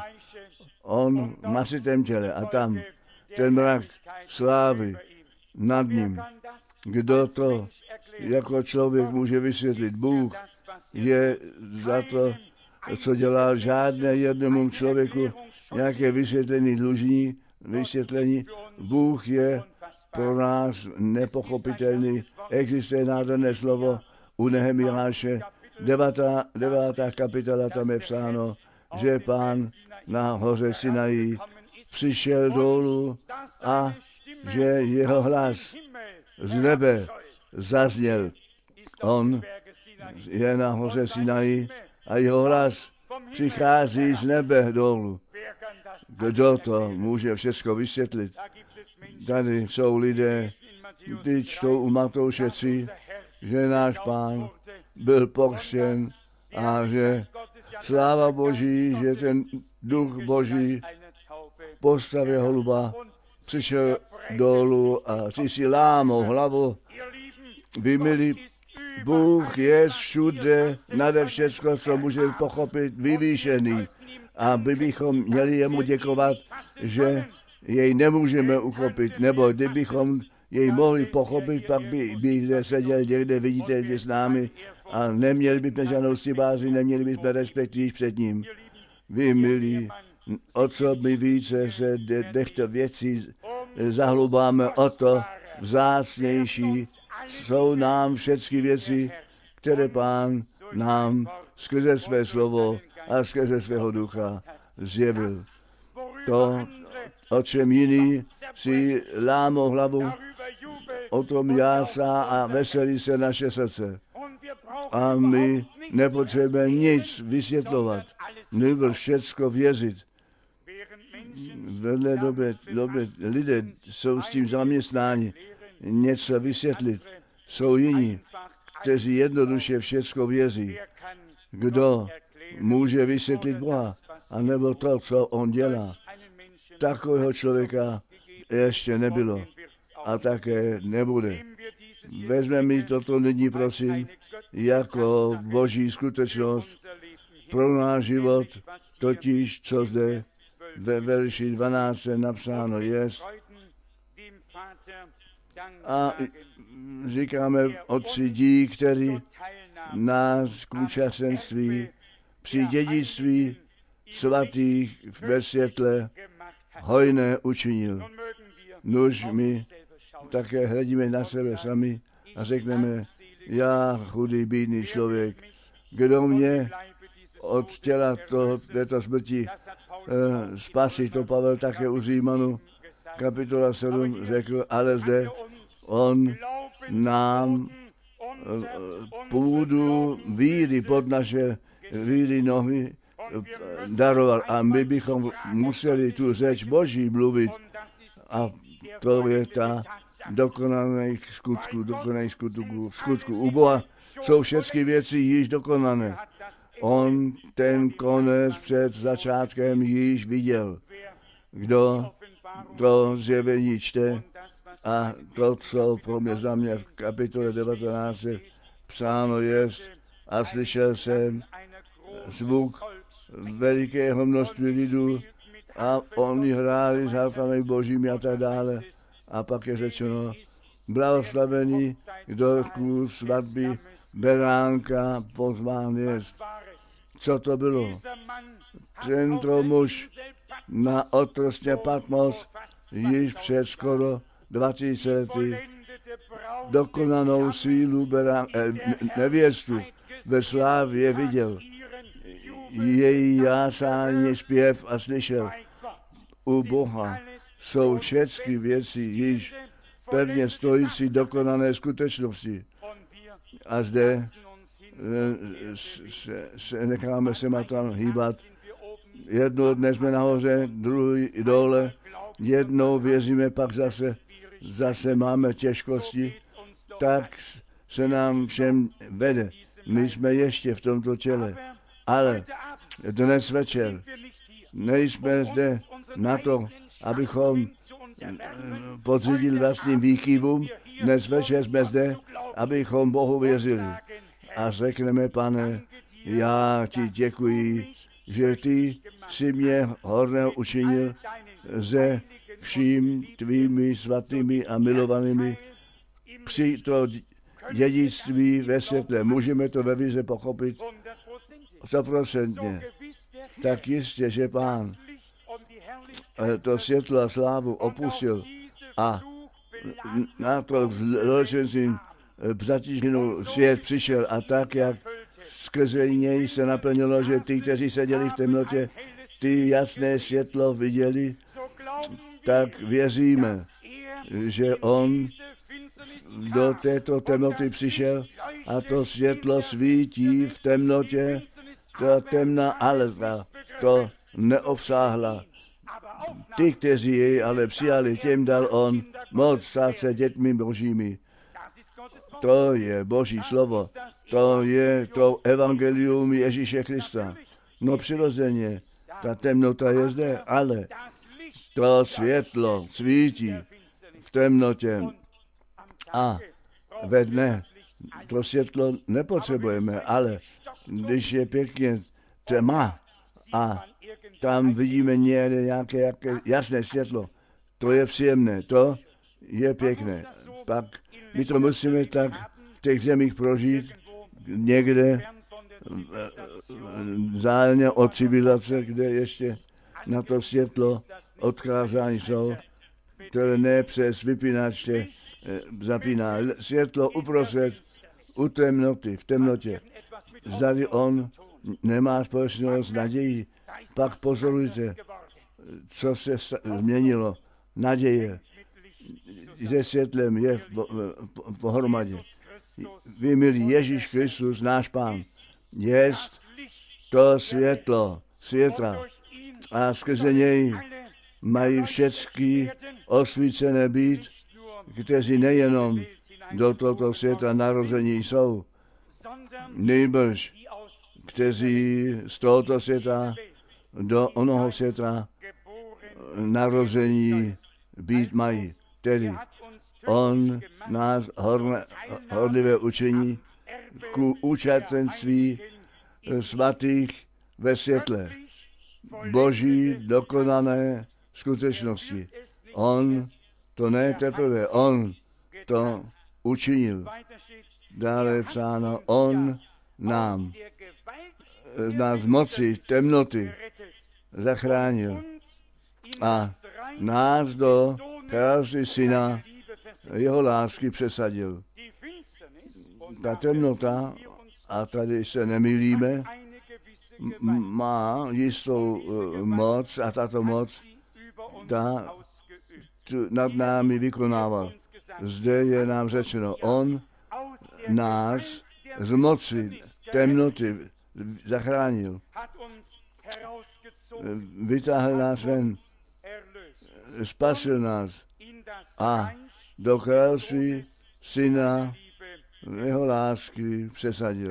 Speaker 1: On v masitém těle a tam ten mrak slávy nad ním. Kdo to jako člověk může vysvětlit? Bůh je za to, co dělá žádné jednomu člověku, nějaké vysvětlení dlužní, vysvětlení. Bůh je pro nás nepochopitelný. Existuje nádherné slovo u Nehemiáše, devátá, devátá kapitola, tam je psáno, že Pán na hoře Sinaji přišel dolů a že jeho hlas z nebe zazněl. On je na hoře Sinaji a jeho hlas přichází z nebe dolů. Kdo to může všechno vysvětlit? Tady jsou lidé, ty čtou u Matouše tři, že náš Pán byl pokřtěn a že sláva Boží, že ten duch Boží v postavě holuba přišel dolů a ty si lámou hlavu. Vy, milí, Bůh je všude, nade všecko, co může pochopit, vyvýšený. A my bychom měli jemu děkovat, že jej nemůžeme uchopit, nebo kdybychom jej mohli pochopit, pak by, by zde seděl někde viditelně s námi a neměli bychom žádnou stibáři, neměli bychom respekt již před ním. Vy, milí, o co my více se těchto věcí zahlubáme, o to vzácnější jsou nám všechny věci, které Pán nám skrze své slovo a skrze svého ducha zjevil. To, o čem jiný si lámou hlavu, o tom jásá a veselí se naše srdce. A my nepotřebujeme nic vysvětlovat, nebo všecko věřit. Vedle doby, doby lidé jsou s tím zaměstnáni něco vysvětlit. Jsou jiní, kteří jednoduše všecko věří. Kdo může vysvětlit Boha, anebo to, co on dělá? Takového člověka ještě nebylo a také nebude. Vezmeme toto nyní, prosím, jako boží skutečnost pro náš život, totiž, co zde ve verši dvanáct napsáno je. A říkáme Otci dík, který nás k účastenství při dědictví svatých ve světle hojné učinil. Nuž my také hledíme na sebe sami a řekneme, já chudý bídný člověk, kdo mě od těla toho, této smrti eh, spasí, to Pavel také u Římanu, kapitola sedm řekl, ale zde on nám eh, půdu víry pod naše víry nohy daroval a my bychom museli tu řeč Boží mluvit a to je ta dokonaný skutku, dokonaný skutku, skutku. U Boha jsou všechny věci již dokonané. On ten konec před začátkem již viděl. Kdo to zjevení čte a to, co pro mě za mě v kapitole devatenáct psáno je, a slyšel jsem zvuk velikého množství lidů a oni hráli s harfami božími a tak dále. A pak je řečeno, blahoslavený, kdo ku svatby beránka pozván je. Co to bylo? Tento muž na otrostě Patmos již před skoro dvaceti lety dokonanou sílu berán, eh, nevěstu ve slávě viděl. Její jásání, zpěv a slyšel. U Boha jsou všechny věci již pevně stojící dokonané skutečnosti. A zde se, se necháme se tam hýbat. Jednou dne jsme nahoře, druhý dole, jednou věříme, pak zase, zase máme těžkosti, tak se nám všem vede. My jsme ještě v tomto těle, ale dnes večer nejsme zde na to, abychom podřídili vlastním výkyvům. Dnes večer jsme zde, abychom Bohu věřili. A řekneme, Pane, já ti děkuji, že ty jsi mě horného učinil ze vším tvými svatými a milovanými při to dědictví ve světle. Můžeme to ve víře pochopit stoprocentně. Tak jistě, že Pán to světlo a slávu opustil a na to zločencím zatíženou svět přišel a tak, jak skrze něj se naplnilo, že ty, kteří seděli v temnotě, ty jasné světlo viděli, tak věříme, že on do této temnoty přišel a to světlo svítí v temnotě, ta temna ale to neobsáhla. Ty, kteří jej ale přijali, těm dal on moc stát se dětmi božími. To je Boží slovo, to je to evangelium Ježíše Krista. No přirozeně, ta temnota je zde, ale to světlo svítí v temnotě a ve dne to světlo nepotřebujeme, ale když je pěkně tma a tam vidíme nějaké, nějaké jasné světlo, to je příjemné, to je pěkné. Pak my to musíme tak v těch zemích prožít, někde vzájemně od civilizace, kde ještě na to světlo odkázání jsou, které ne přes vypínače zapíná. Světlo uprostřed, u temnoty, v temnotě. Zdali on nemá společného s nadějí, pak pozorujte, co se změnilo. Naděje se světlem je v pohromadě. Vy, milí Ježíš Kristus, náš Pán, jest to světlo světa a skrze něj mají všechny osvícené být, kteří nejenom do tohoto světa narození jsou, nejbrž kteří z tohoto světa do onoho světa narození být mají. Tedy on nás horne, horlivé učení ku účastenství svatých ve světle Boží dokonané skutečnosti. On to ne teprve, on to učinil. Dále je psáno, on nám nás z moci temnoty zachránil a nás do království syna jeho lásky přesadil. Ta temnota, a tady se nemýlíme, má jistou uh, moc a tato moc ta tu nad námi vykonával. Zde je nám řečeno, on nás z moci temnoty zachránil. Vytáhl nás ven, spasil nás a do království syna jeho lásky přesadil.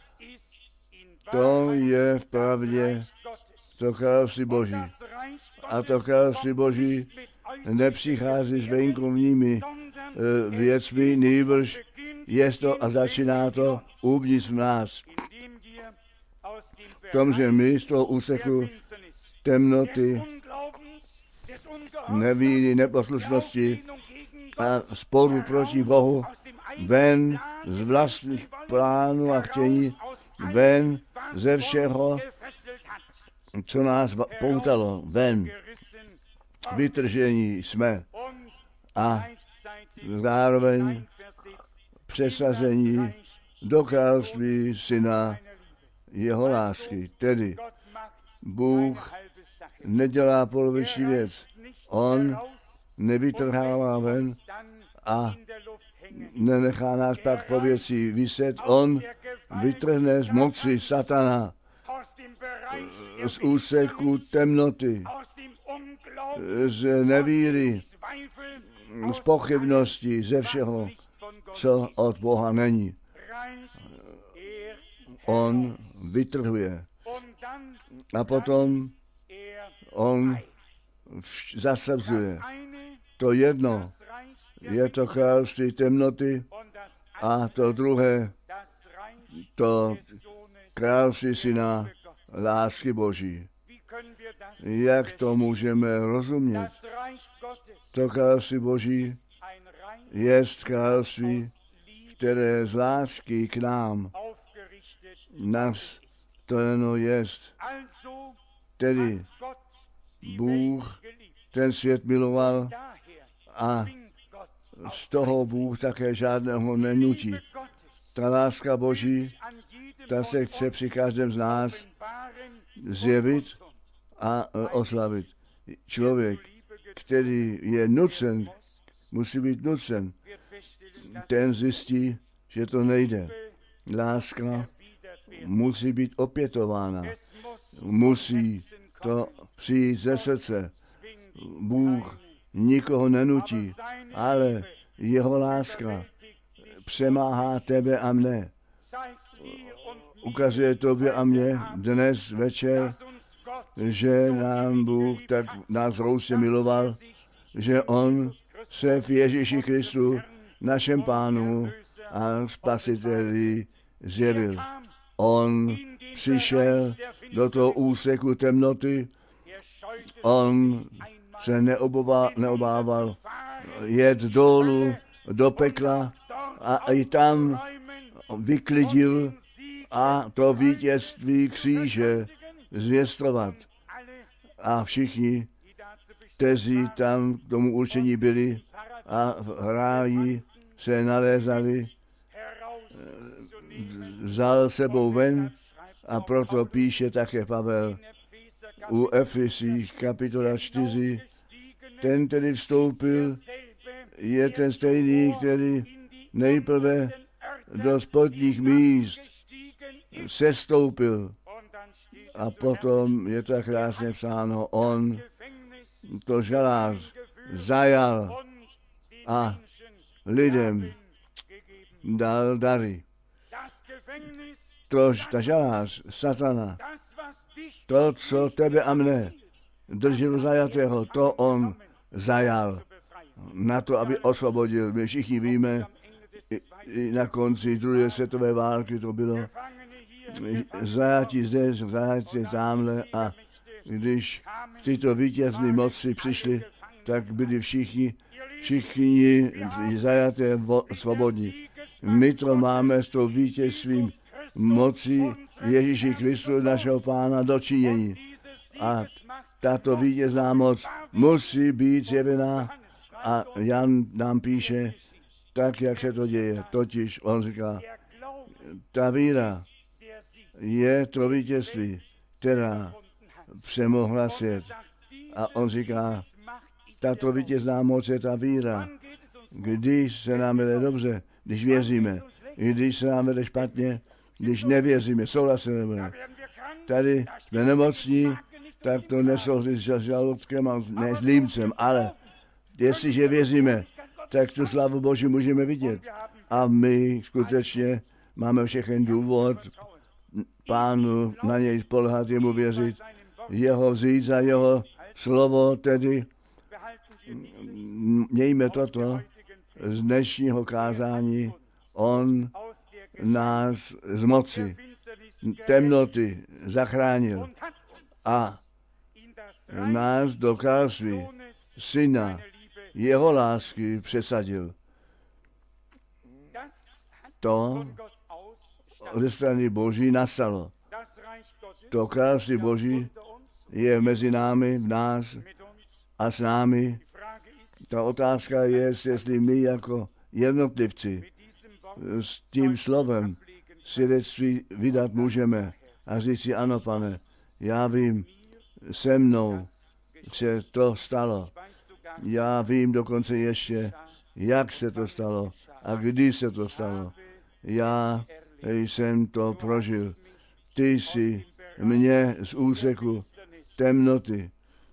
Speaker 1: To je v pravdě to království Boží. A to království Boží nepřichází s venkovními e, věcmi, nejbrž je to a začíná to uvnitř v nás. tom, že my z toho úseku temnoty, nevíry, neposlušnosti a sporu proti Bohu, ven z vlastních plánů a chtění, ven ze všeho, co nás poutalo, ven. Vytržení jsme a zároveň přesazení do království syna jeho lásky. Tedy Bůh nedělá poloviční věc. On nevytrhává ven a nenechá nás pak po věci vyset. On vytrhne z moci satana, z úseku temnoty, z nevíry, z pochybnosti, ze všeho, co od Boha není. On vytrhuje. A potom on zasazuje. To jedno je to království temnoty a to druhé to království syna lásky Boží. Jak to můžeme rozumět? To království Boží je království, které z lásky k nám nastaveno jest. Tedy Bůh ten svět miloval a z toho Bůh také žádného nenutí. Ta láska Boží, ta se chce při každém z nás zjevit a oslavit. Člověk, který je nucen, musí být nucen, ten zjistí, že to nejde. Láska musí být opětována. Musí to přijít ze srdce. Bůh nikoho nenutí, ale jeho láska přemáhá tebe a mne. Ukazuje tobě a mně dnes večer, že nám Bůh tak nás hroutně miloval, že On se v Ježíši Kristu, našem Pánu a Spasiteli, zjevil. On přišel do toho úseku temnoty, on se neobával, neobával jet dolů do pekla a i tam vyklidil a to vítězství kříže zvěstovat. A všichni, kteří tam k tomu určení byli a v ráji se nalézali, vzal sebou ven a proto píše také Pavel u Efesích kapitola čtyři. Ten tedy vstoupil, je ten stejný, který nejprve do spodních míst sestoupil. A potom je to krásně psáno, on to žalář zajal a lidem dal dary. Tož ta žalář satana, to, co tebe a mne držel zajatého, to on zajal na to, aby osvobodil. My všichni víme, i, i na konci druhé světové války to bylo zajatí zde, zajatí tamhle a když tyto vítězné moci přišli, tak byli všichni, všichni zajaté svobodní. My to máme s tou vítězstvím moci Ježíši Kristu, našeho Pána, dočinění. A tato vítězná moc musí být zjevená a Jan nám píše, tak, jak se to děje. Totiž on říká, ta víra je to vítězství, která přemohla svět. A on říká, tato vítězná moc je ta víra. Když se nám vede dobře, když věříme, i když se nám vede špatně, když nevěříme, souhlasíme. Tady jsme nemocní, tak to nesouhlasí s žaludkem a ne s límcem, ale jestliže věříme, tak tu slavu Boží můžeme vidět. A my skutečně máme všechen důvod Pánu na něj spoléhat, jemu věřit, jeho vzít za jeho slovo, tedy mějme toto z dnešního kázání. On nás z moci temnoty zachránil a nás do království syna jeho lásky přesadil. To ze strany Boží nastalo. To království Boží je mezi námi, v nás a s námi. Ta otázka je, jestli my jako jednotlivci s tím slovem svědectví vydat můžeme a říct si, ano, Pane, já vím, se mnou se to stalo. Já vím dokonce ještě, jak se to stalo a kdy se to stalo. Já jsem to prožil. Ty jsi mě z úseku temnoty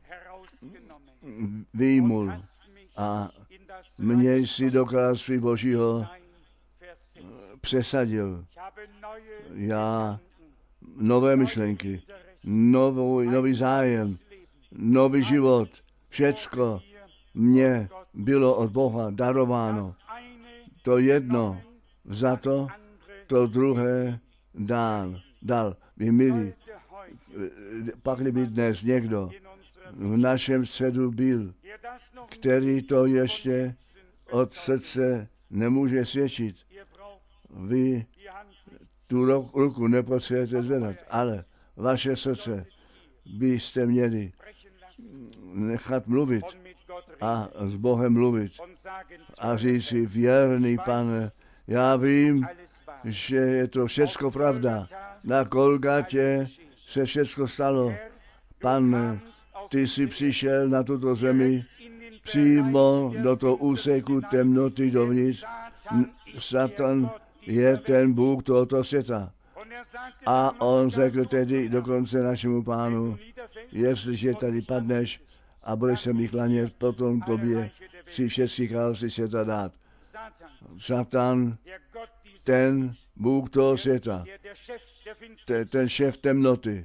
Speaker 1: vyjmul a mě jsi do království Božího přesadil. Já nové myšlenky, nový, nový zájem, nový život, všecko mně bylo od Boha darováno. To jedno vzato, to druhé dál, dal. Vy milí, pakli by dnes někdo v našem středu byl, který to ještě od srdce nemůže svědčit. Vy tu ruku nepotřebujete zvedat, ale vaše srdce byste měli nechat mluvit a s Bohem mluvit a říct si, věrný Pane, já vím, že je to všecko pravda. Na Golgatě se všecko stalo. Pane, ty jsi přišel na tuto zemi přímo do toho úseku temnoty dovnitř. Satan je ten Bůh tohoto světa. A on řekl tedy dokonce našemu Pánu, jestliže tady padneš a budeš se mi klanět, potom tobě chci všechny království světa dát. Satan, ten Bůh toho světa, ten šéf temnoty,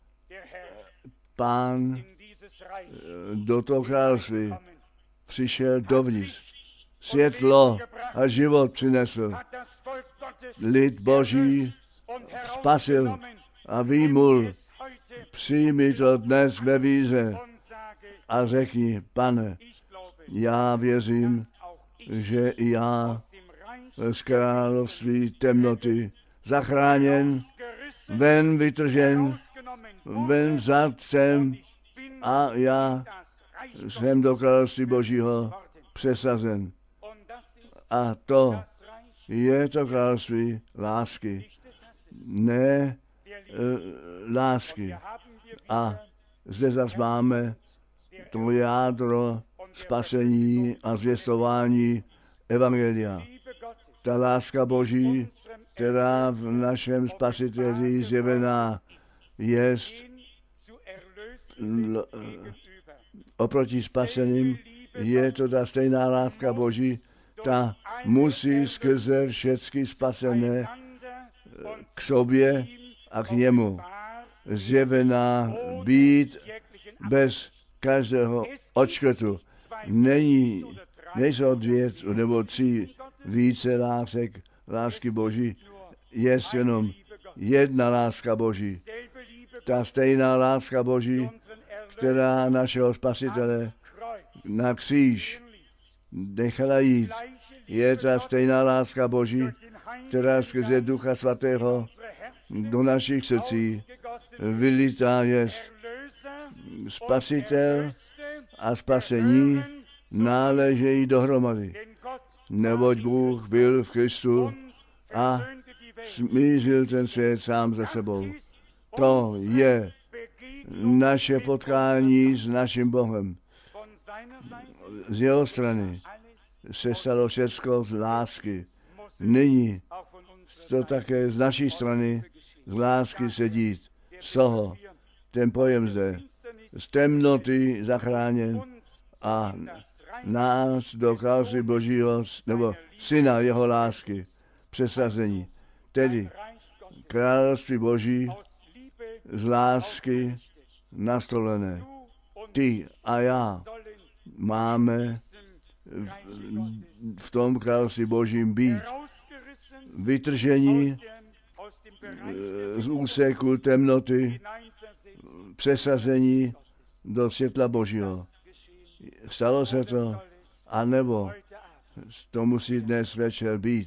Speaker 1: Pán do toho království přišel dovnitř. Světlo a život přinesl. Lid Boží spasil a výmul. Přijmi to dnes ve víře a řekni, Pane, já věřím, že i já z království temnoty zachráněn, ven vytržen, ven vzat jsem a já jsem do království Božího přesazen. A to je to království lásky, ne uh, lásky. A zde zase máme to jádro spasení a zvěstování evangelia. Ta láska Boží, která v našem Spasiteli zjevená jest l, oproti spaseným, je to ta stejná láska Boží, ta musí skrze všechny spasené k sobě a k němu zjevená být bez každého odškrtu. Není, nejsou dvě nebo tři více lásek, lásky Boží, je jenom jedna láska Boží. Ta stejná láska Boží, která našeho Spasitele na kříž nechala jít, je ta stejná láska Boží, která skrze Ducha Svatého do našich srdcí vylitá jest. Spasitel a spasení náležejí dohromady, neboť Bůh byl v Kristu a smířil ten svět sám ze sebou. To je naše potkání s naším Bohem. Z jeho strany se stalo všecko z lásky. Nyní to také z naší strany z lásky se dít. Z toho ten pojem zde, z temnoty zachráněn a nás do království Božího, nebo syna jeho lásky, přesazení. Tedy království Boží z lásky nastolené. Ty a já máme v, v tom království Božím být vytržení z úseku temnoty přesazení do světla Božího. Stalo se to, anebo to musí dnes večer být.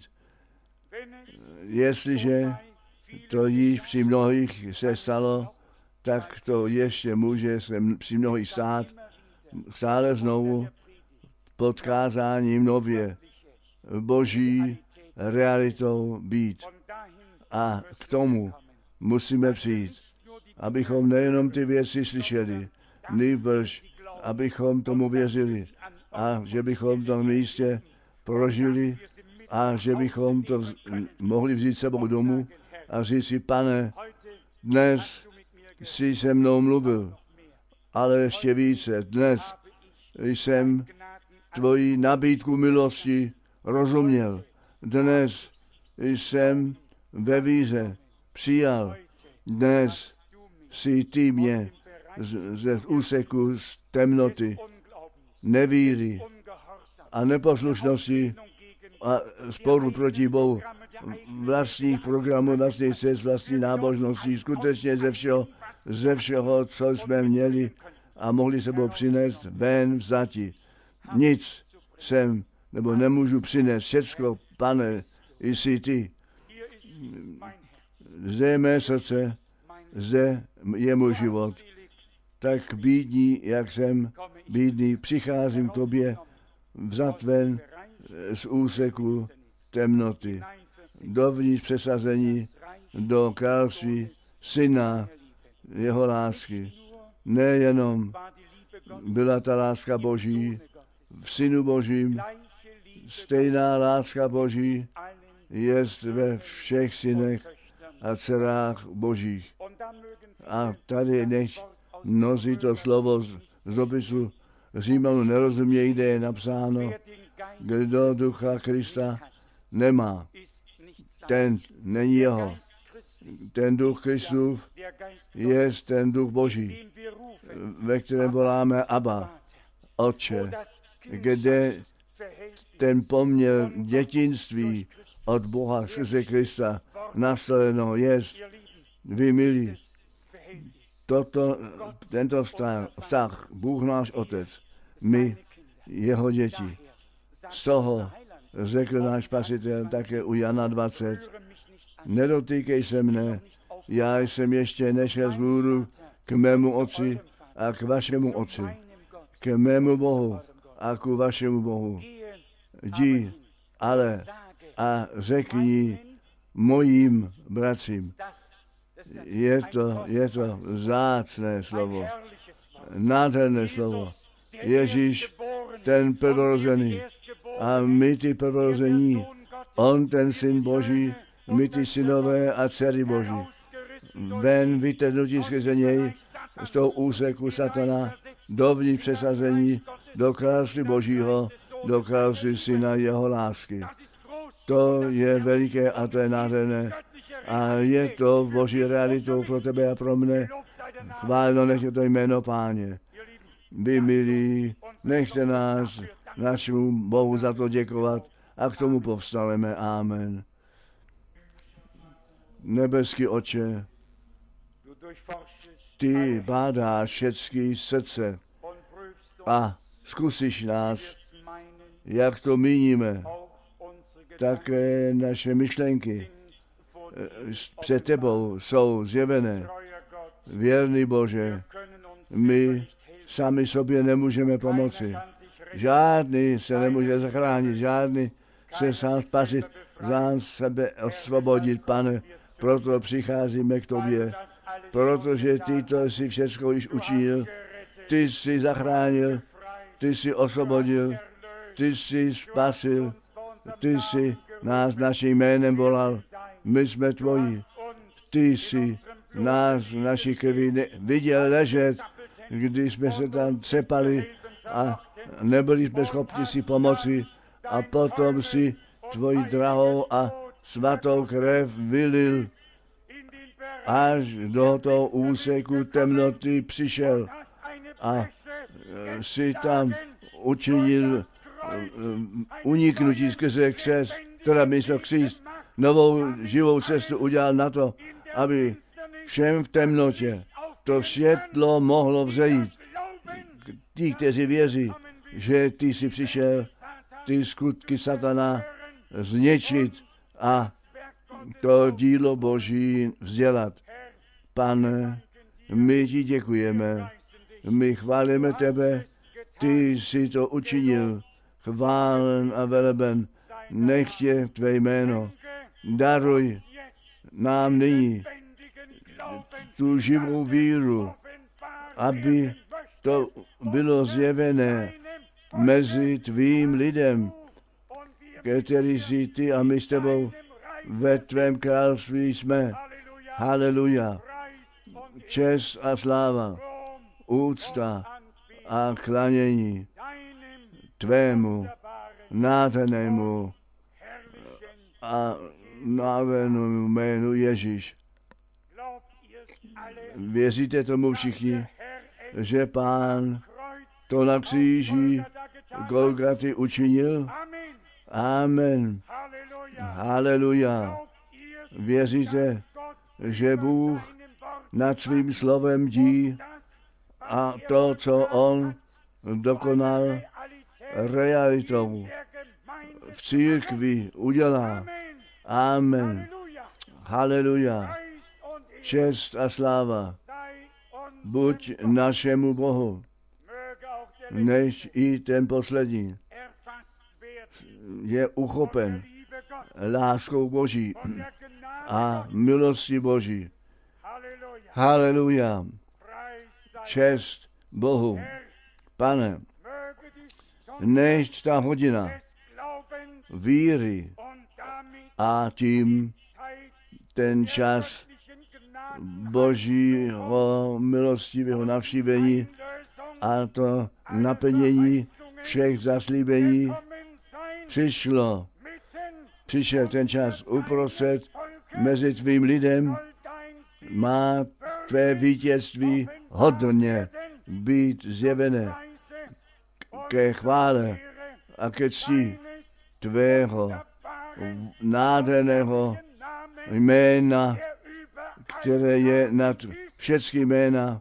Speaker 1: Jestliže to již při mnohých se stalo, tak to ještě může se při mnohých stát stále znovu pod kázáním nově Boží realitou být. A k tomu musíme přijít, abychom nejenom ty věci slyšeli, nýbrž abychom tomu věřili a že bychom to v místě prožili a že bychom to vz, mohli vzít sebou domů a říct si, Pane, dnes jsi se mnou mluvil, ale ještě více, dnes jsem tvoji nabídku milosti rozuměl. Dnes jsem ve víře přijal. Dnes si ty mě ze úseku z temnoty, nevíry a neposlušnosti a sporu proti Bohu, vlastních programů, vlastních cest, vlastní nábožností, skutečně ze všeho, ze všeho, co jsme měli a mohli sebou přinést ven vzati. Nic jsem, nebo nemůžu přinést, všecko, Pane, jsi ty. Zde je mé srdce, zde je můj život. Tak bídní, jak jsem bídný, přicházím k tobě vzat ven z úseku temnoty, dovnitř přesazení do království syna jeho lásky. Nejenom byla ta láska Boží v synu Božím, stejná láska Boží je ve všech synech a dcerách Božích. A tady nech mnozí to slovo z, z dopisu Římanů nerozumějí, kde je napsáno, kdo ducha Krista nemá, ten není jeho. Ten duch Kristův je ten duch Boží, ve kterém voláme Abba, Otče, kde ten poměr dětinství od Boha skrze Krista nastaveno je. Vy milí, toto, tento vztah, vztah, Bůh náš Otec, my, jeho děti. Z toho řekl náš Spasitel také u Jana dvacet. Nedotýkej se mne, já jsem ještě nešel z hůru k mému Otci a k vašemu Otci, k mému Bohu a k vašemu Bohu. Jdi, ale a řekni mojím bratřím. Je to, je to vzácné slovo, nádherné slovo. Ježíš, ten prvorozený, a my ty prvorození, on ten syn Boží, my ty synové a dcery Boží. Ven vytrhnutí skrze něj z toho úseku satana, dovnitř přesazení do království Božího, do království syna jeho lásky. To je veliké a to je nádherné. A je to Boží realitou pro tebe a pro mne. Chváleno nech je to jméno Páně. Vy milí, nechte nás našemu Bohu za to děkovat a k tomu povstaneme. Amen. Nebeský Otče, ty bádáš všechny srdce a zkusíš nás, jak to míníme, také naše myšlenky před tebou jsou zjevené. Věrný Bože, my sami sobě nemůžeme pomoci. Žádný se nemůže zachránit, žádný se sám spasit, sám sebe osvobodit, Pane. Proto přicházíme k tobě, protože ty to jsi všechno již učinil, ty jsi zachránil, ty jsi osvobodil, ty jsi spasil, ty jsi nás naším jménem volal, my jsme tvoji. Ty jsi nás v naší krvi viděl ležet, když jsme se tam třepali a nebyli jsme schopni si pomoci a potom si tvoji drahou a svatou krev vylil, až do toho úseku temnoty přišel a si tam učinil uniknutí skrze křest, teda místo kříst, novou živou cestu udělal na to, aby všem v temnotě to světlo mohlo vzejít. Ti, kteří věří, že ty jsi přišel ty skutky satana zničit a to dílo Boží vzdělat. Pane, my ti děkujeme, my chválíme tebe, ty jsi to učinil, chválen a veleben, nech tě tvé jméno. Daruj nám nyní tu živou víru, aby to bylo zjevené mezi tvým lidem, který jsi ty a my s tebou ve tvém království jsme. Haleluja. Čest a sláva, úcta a klanění tvému nádhernému a nádhernému jménu Ježíš. Věříte tomu všichni, že Pán to na kříži Golgaty učinil? Amen. Haleluja. Věříte, že Bůh nad svým slovem dí a to, co on dokonal realitou v církvi udělá. Amen. Haleluja. Čest a sláva buď našemu Bohu, než i ten poslední je uchopen láskou Boží a milostí Boží. Haleluja. Čest Bohu. Pane, než ta hodina víry a tím ten čas Božího milostivého navštívení a to naplnění všech zaslíbení přišlo. Přišel ten čas uprostřed mezi tvým lidem, má tvé vítězství hodně být zjevené ke chvále a ke cti tvého nádherného jména, které je nad všechny jména,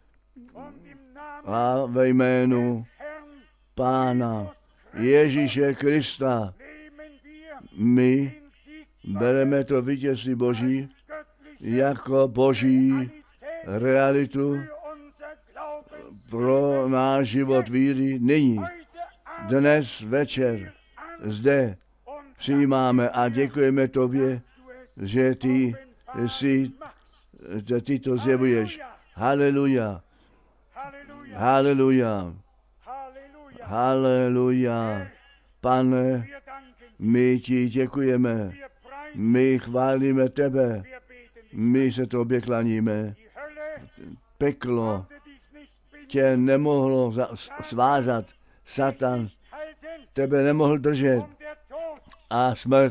Speaker 1: a ve jménu Pána Ježíše Krista my bereme to vítězství Boží jako Boží realitu pro náš život víry nyní. Dnes večer zde přijímáme a děkujeme tobě, že ty si že ty to zjevuješ. Haleluja. Haleluja. Haleluja. Pane, my ti děkujeme. My chválíme tebe. My se tobě klaníme. Peklo tě nemohlo svázat. Satan tebe nemohl držet. A smrt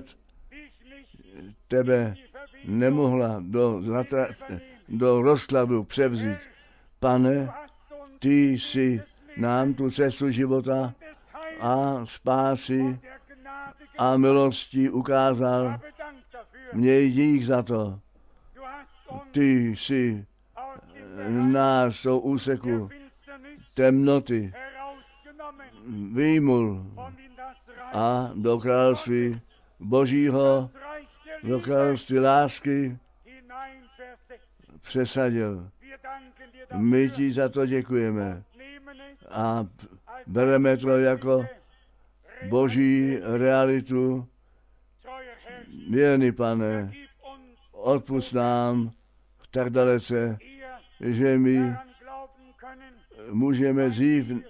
Speaker 1: tebe nemohla do, do rozkladu převzít. Pane, ty jsi nám tu cestu života a spásy a milosti ukázal. Měj dík za to. Ty jsi nás z úseku temnoty vyjmul a do království Božího, do království lásky přesadil. My ti za to děkujeme a bereme to jako Boží realitu. Věrný Pane, odpusť nám tak dalece, že my můžeme dřív uh,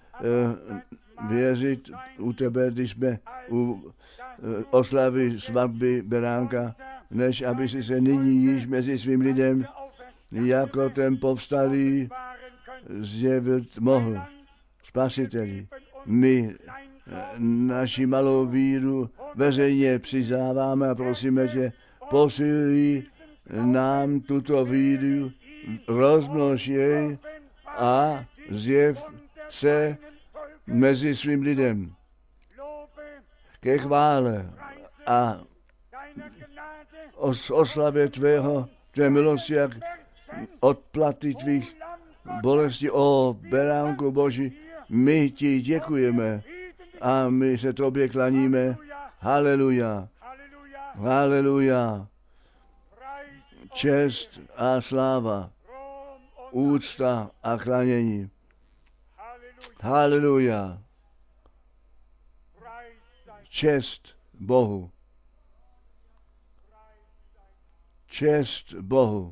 Speaker 1: věřit u tebe, když jsme u uh, oslavy svatby Beránka, než aby si se nyní již mezi svým lidem jako ten povstalý zjevit mohl. Spasiteli, my naši malou víru veřejně přizáváme a prosíme tě, posílí nám tuto víru, rozmnož jej a zjev se mezi svým lidem ke chvále a o oslavě tvého, tvé milosti, jak odplaty tvých bolesti, o beránku Boží. My ti děkujeme a my se tobě klaníme. Haleluja. Haleluja. Čest a sláva, úcta a chránění. Haleluja. Čest Bohu. Čest Bohu.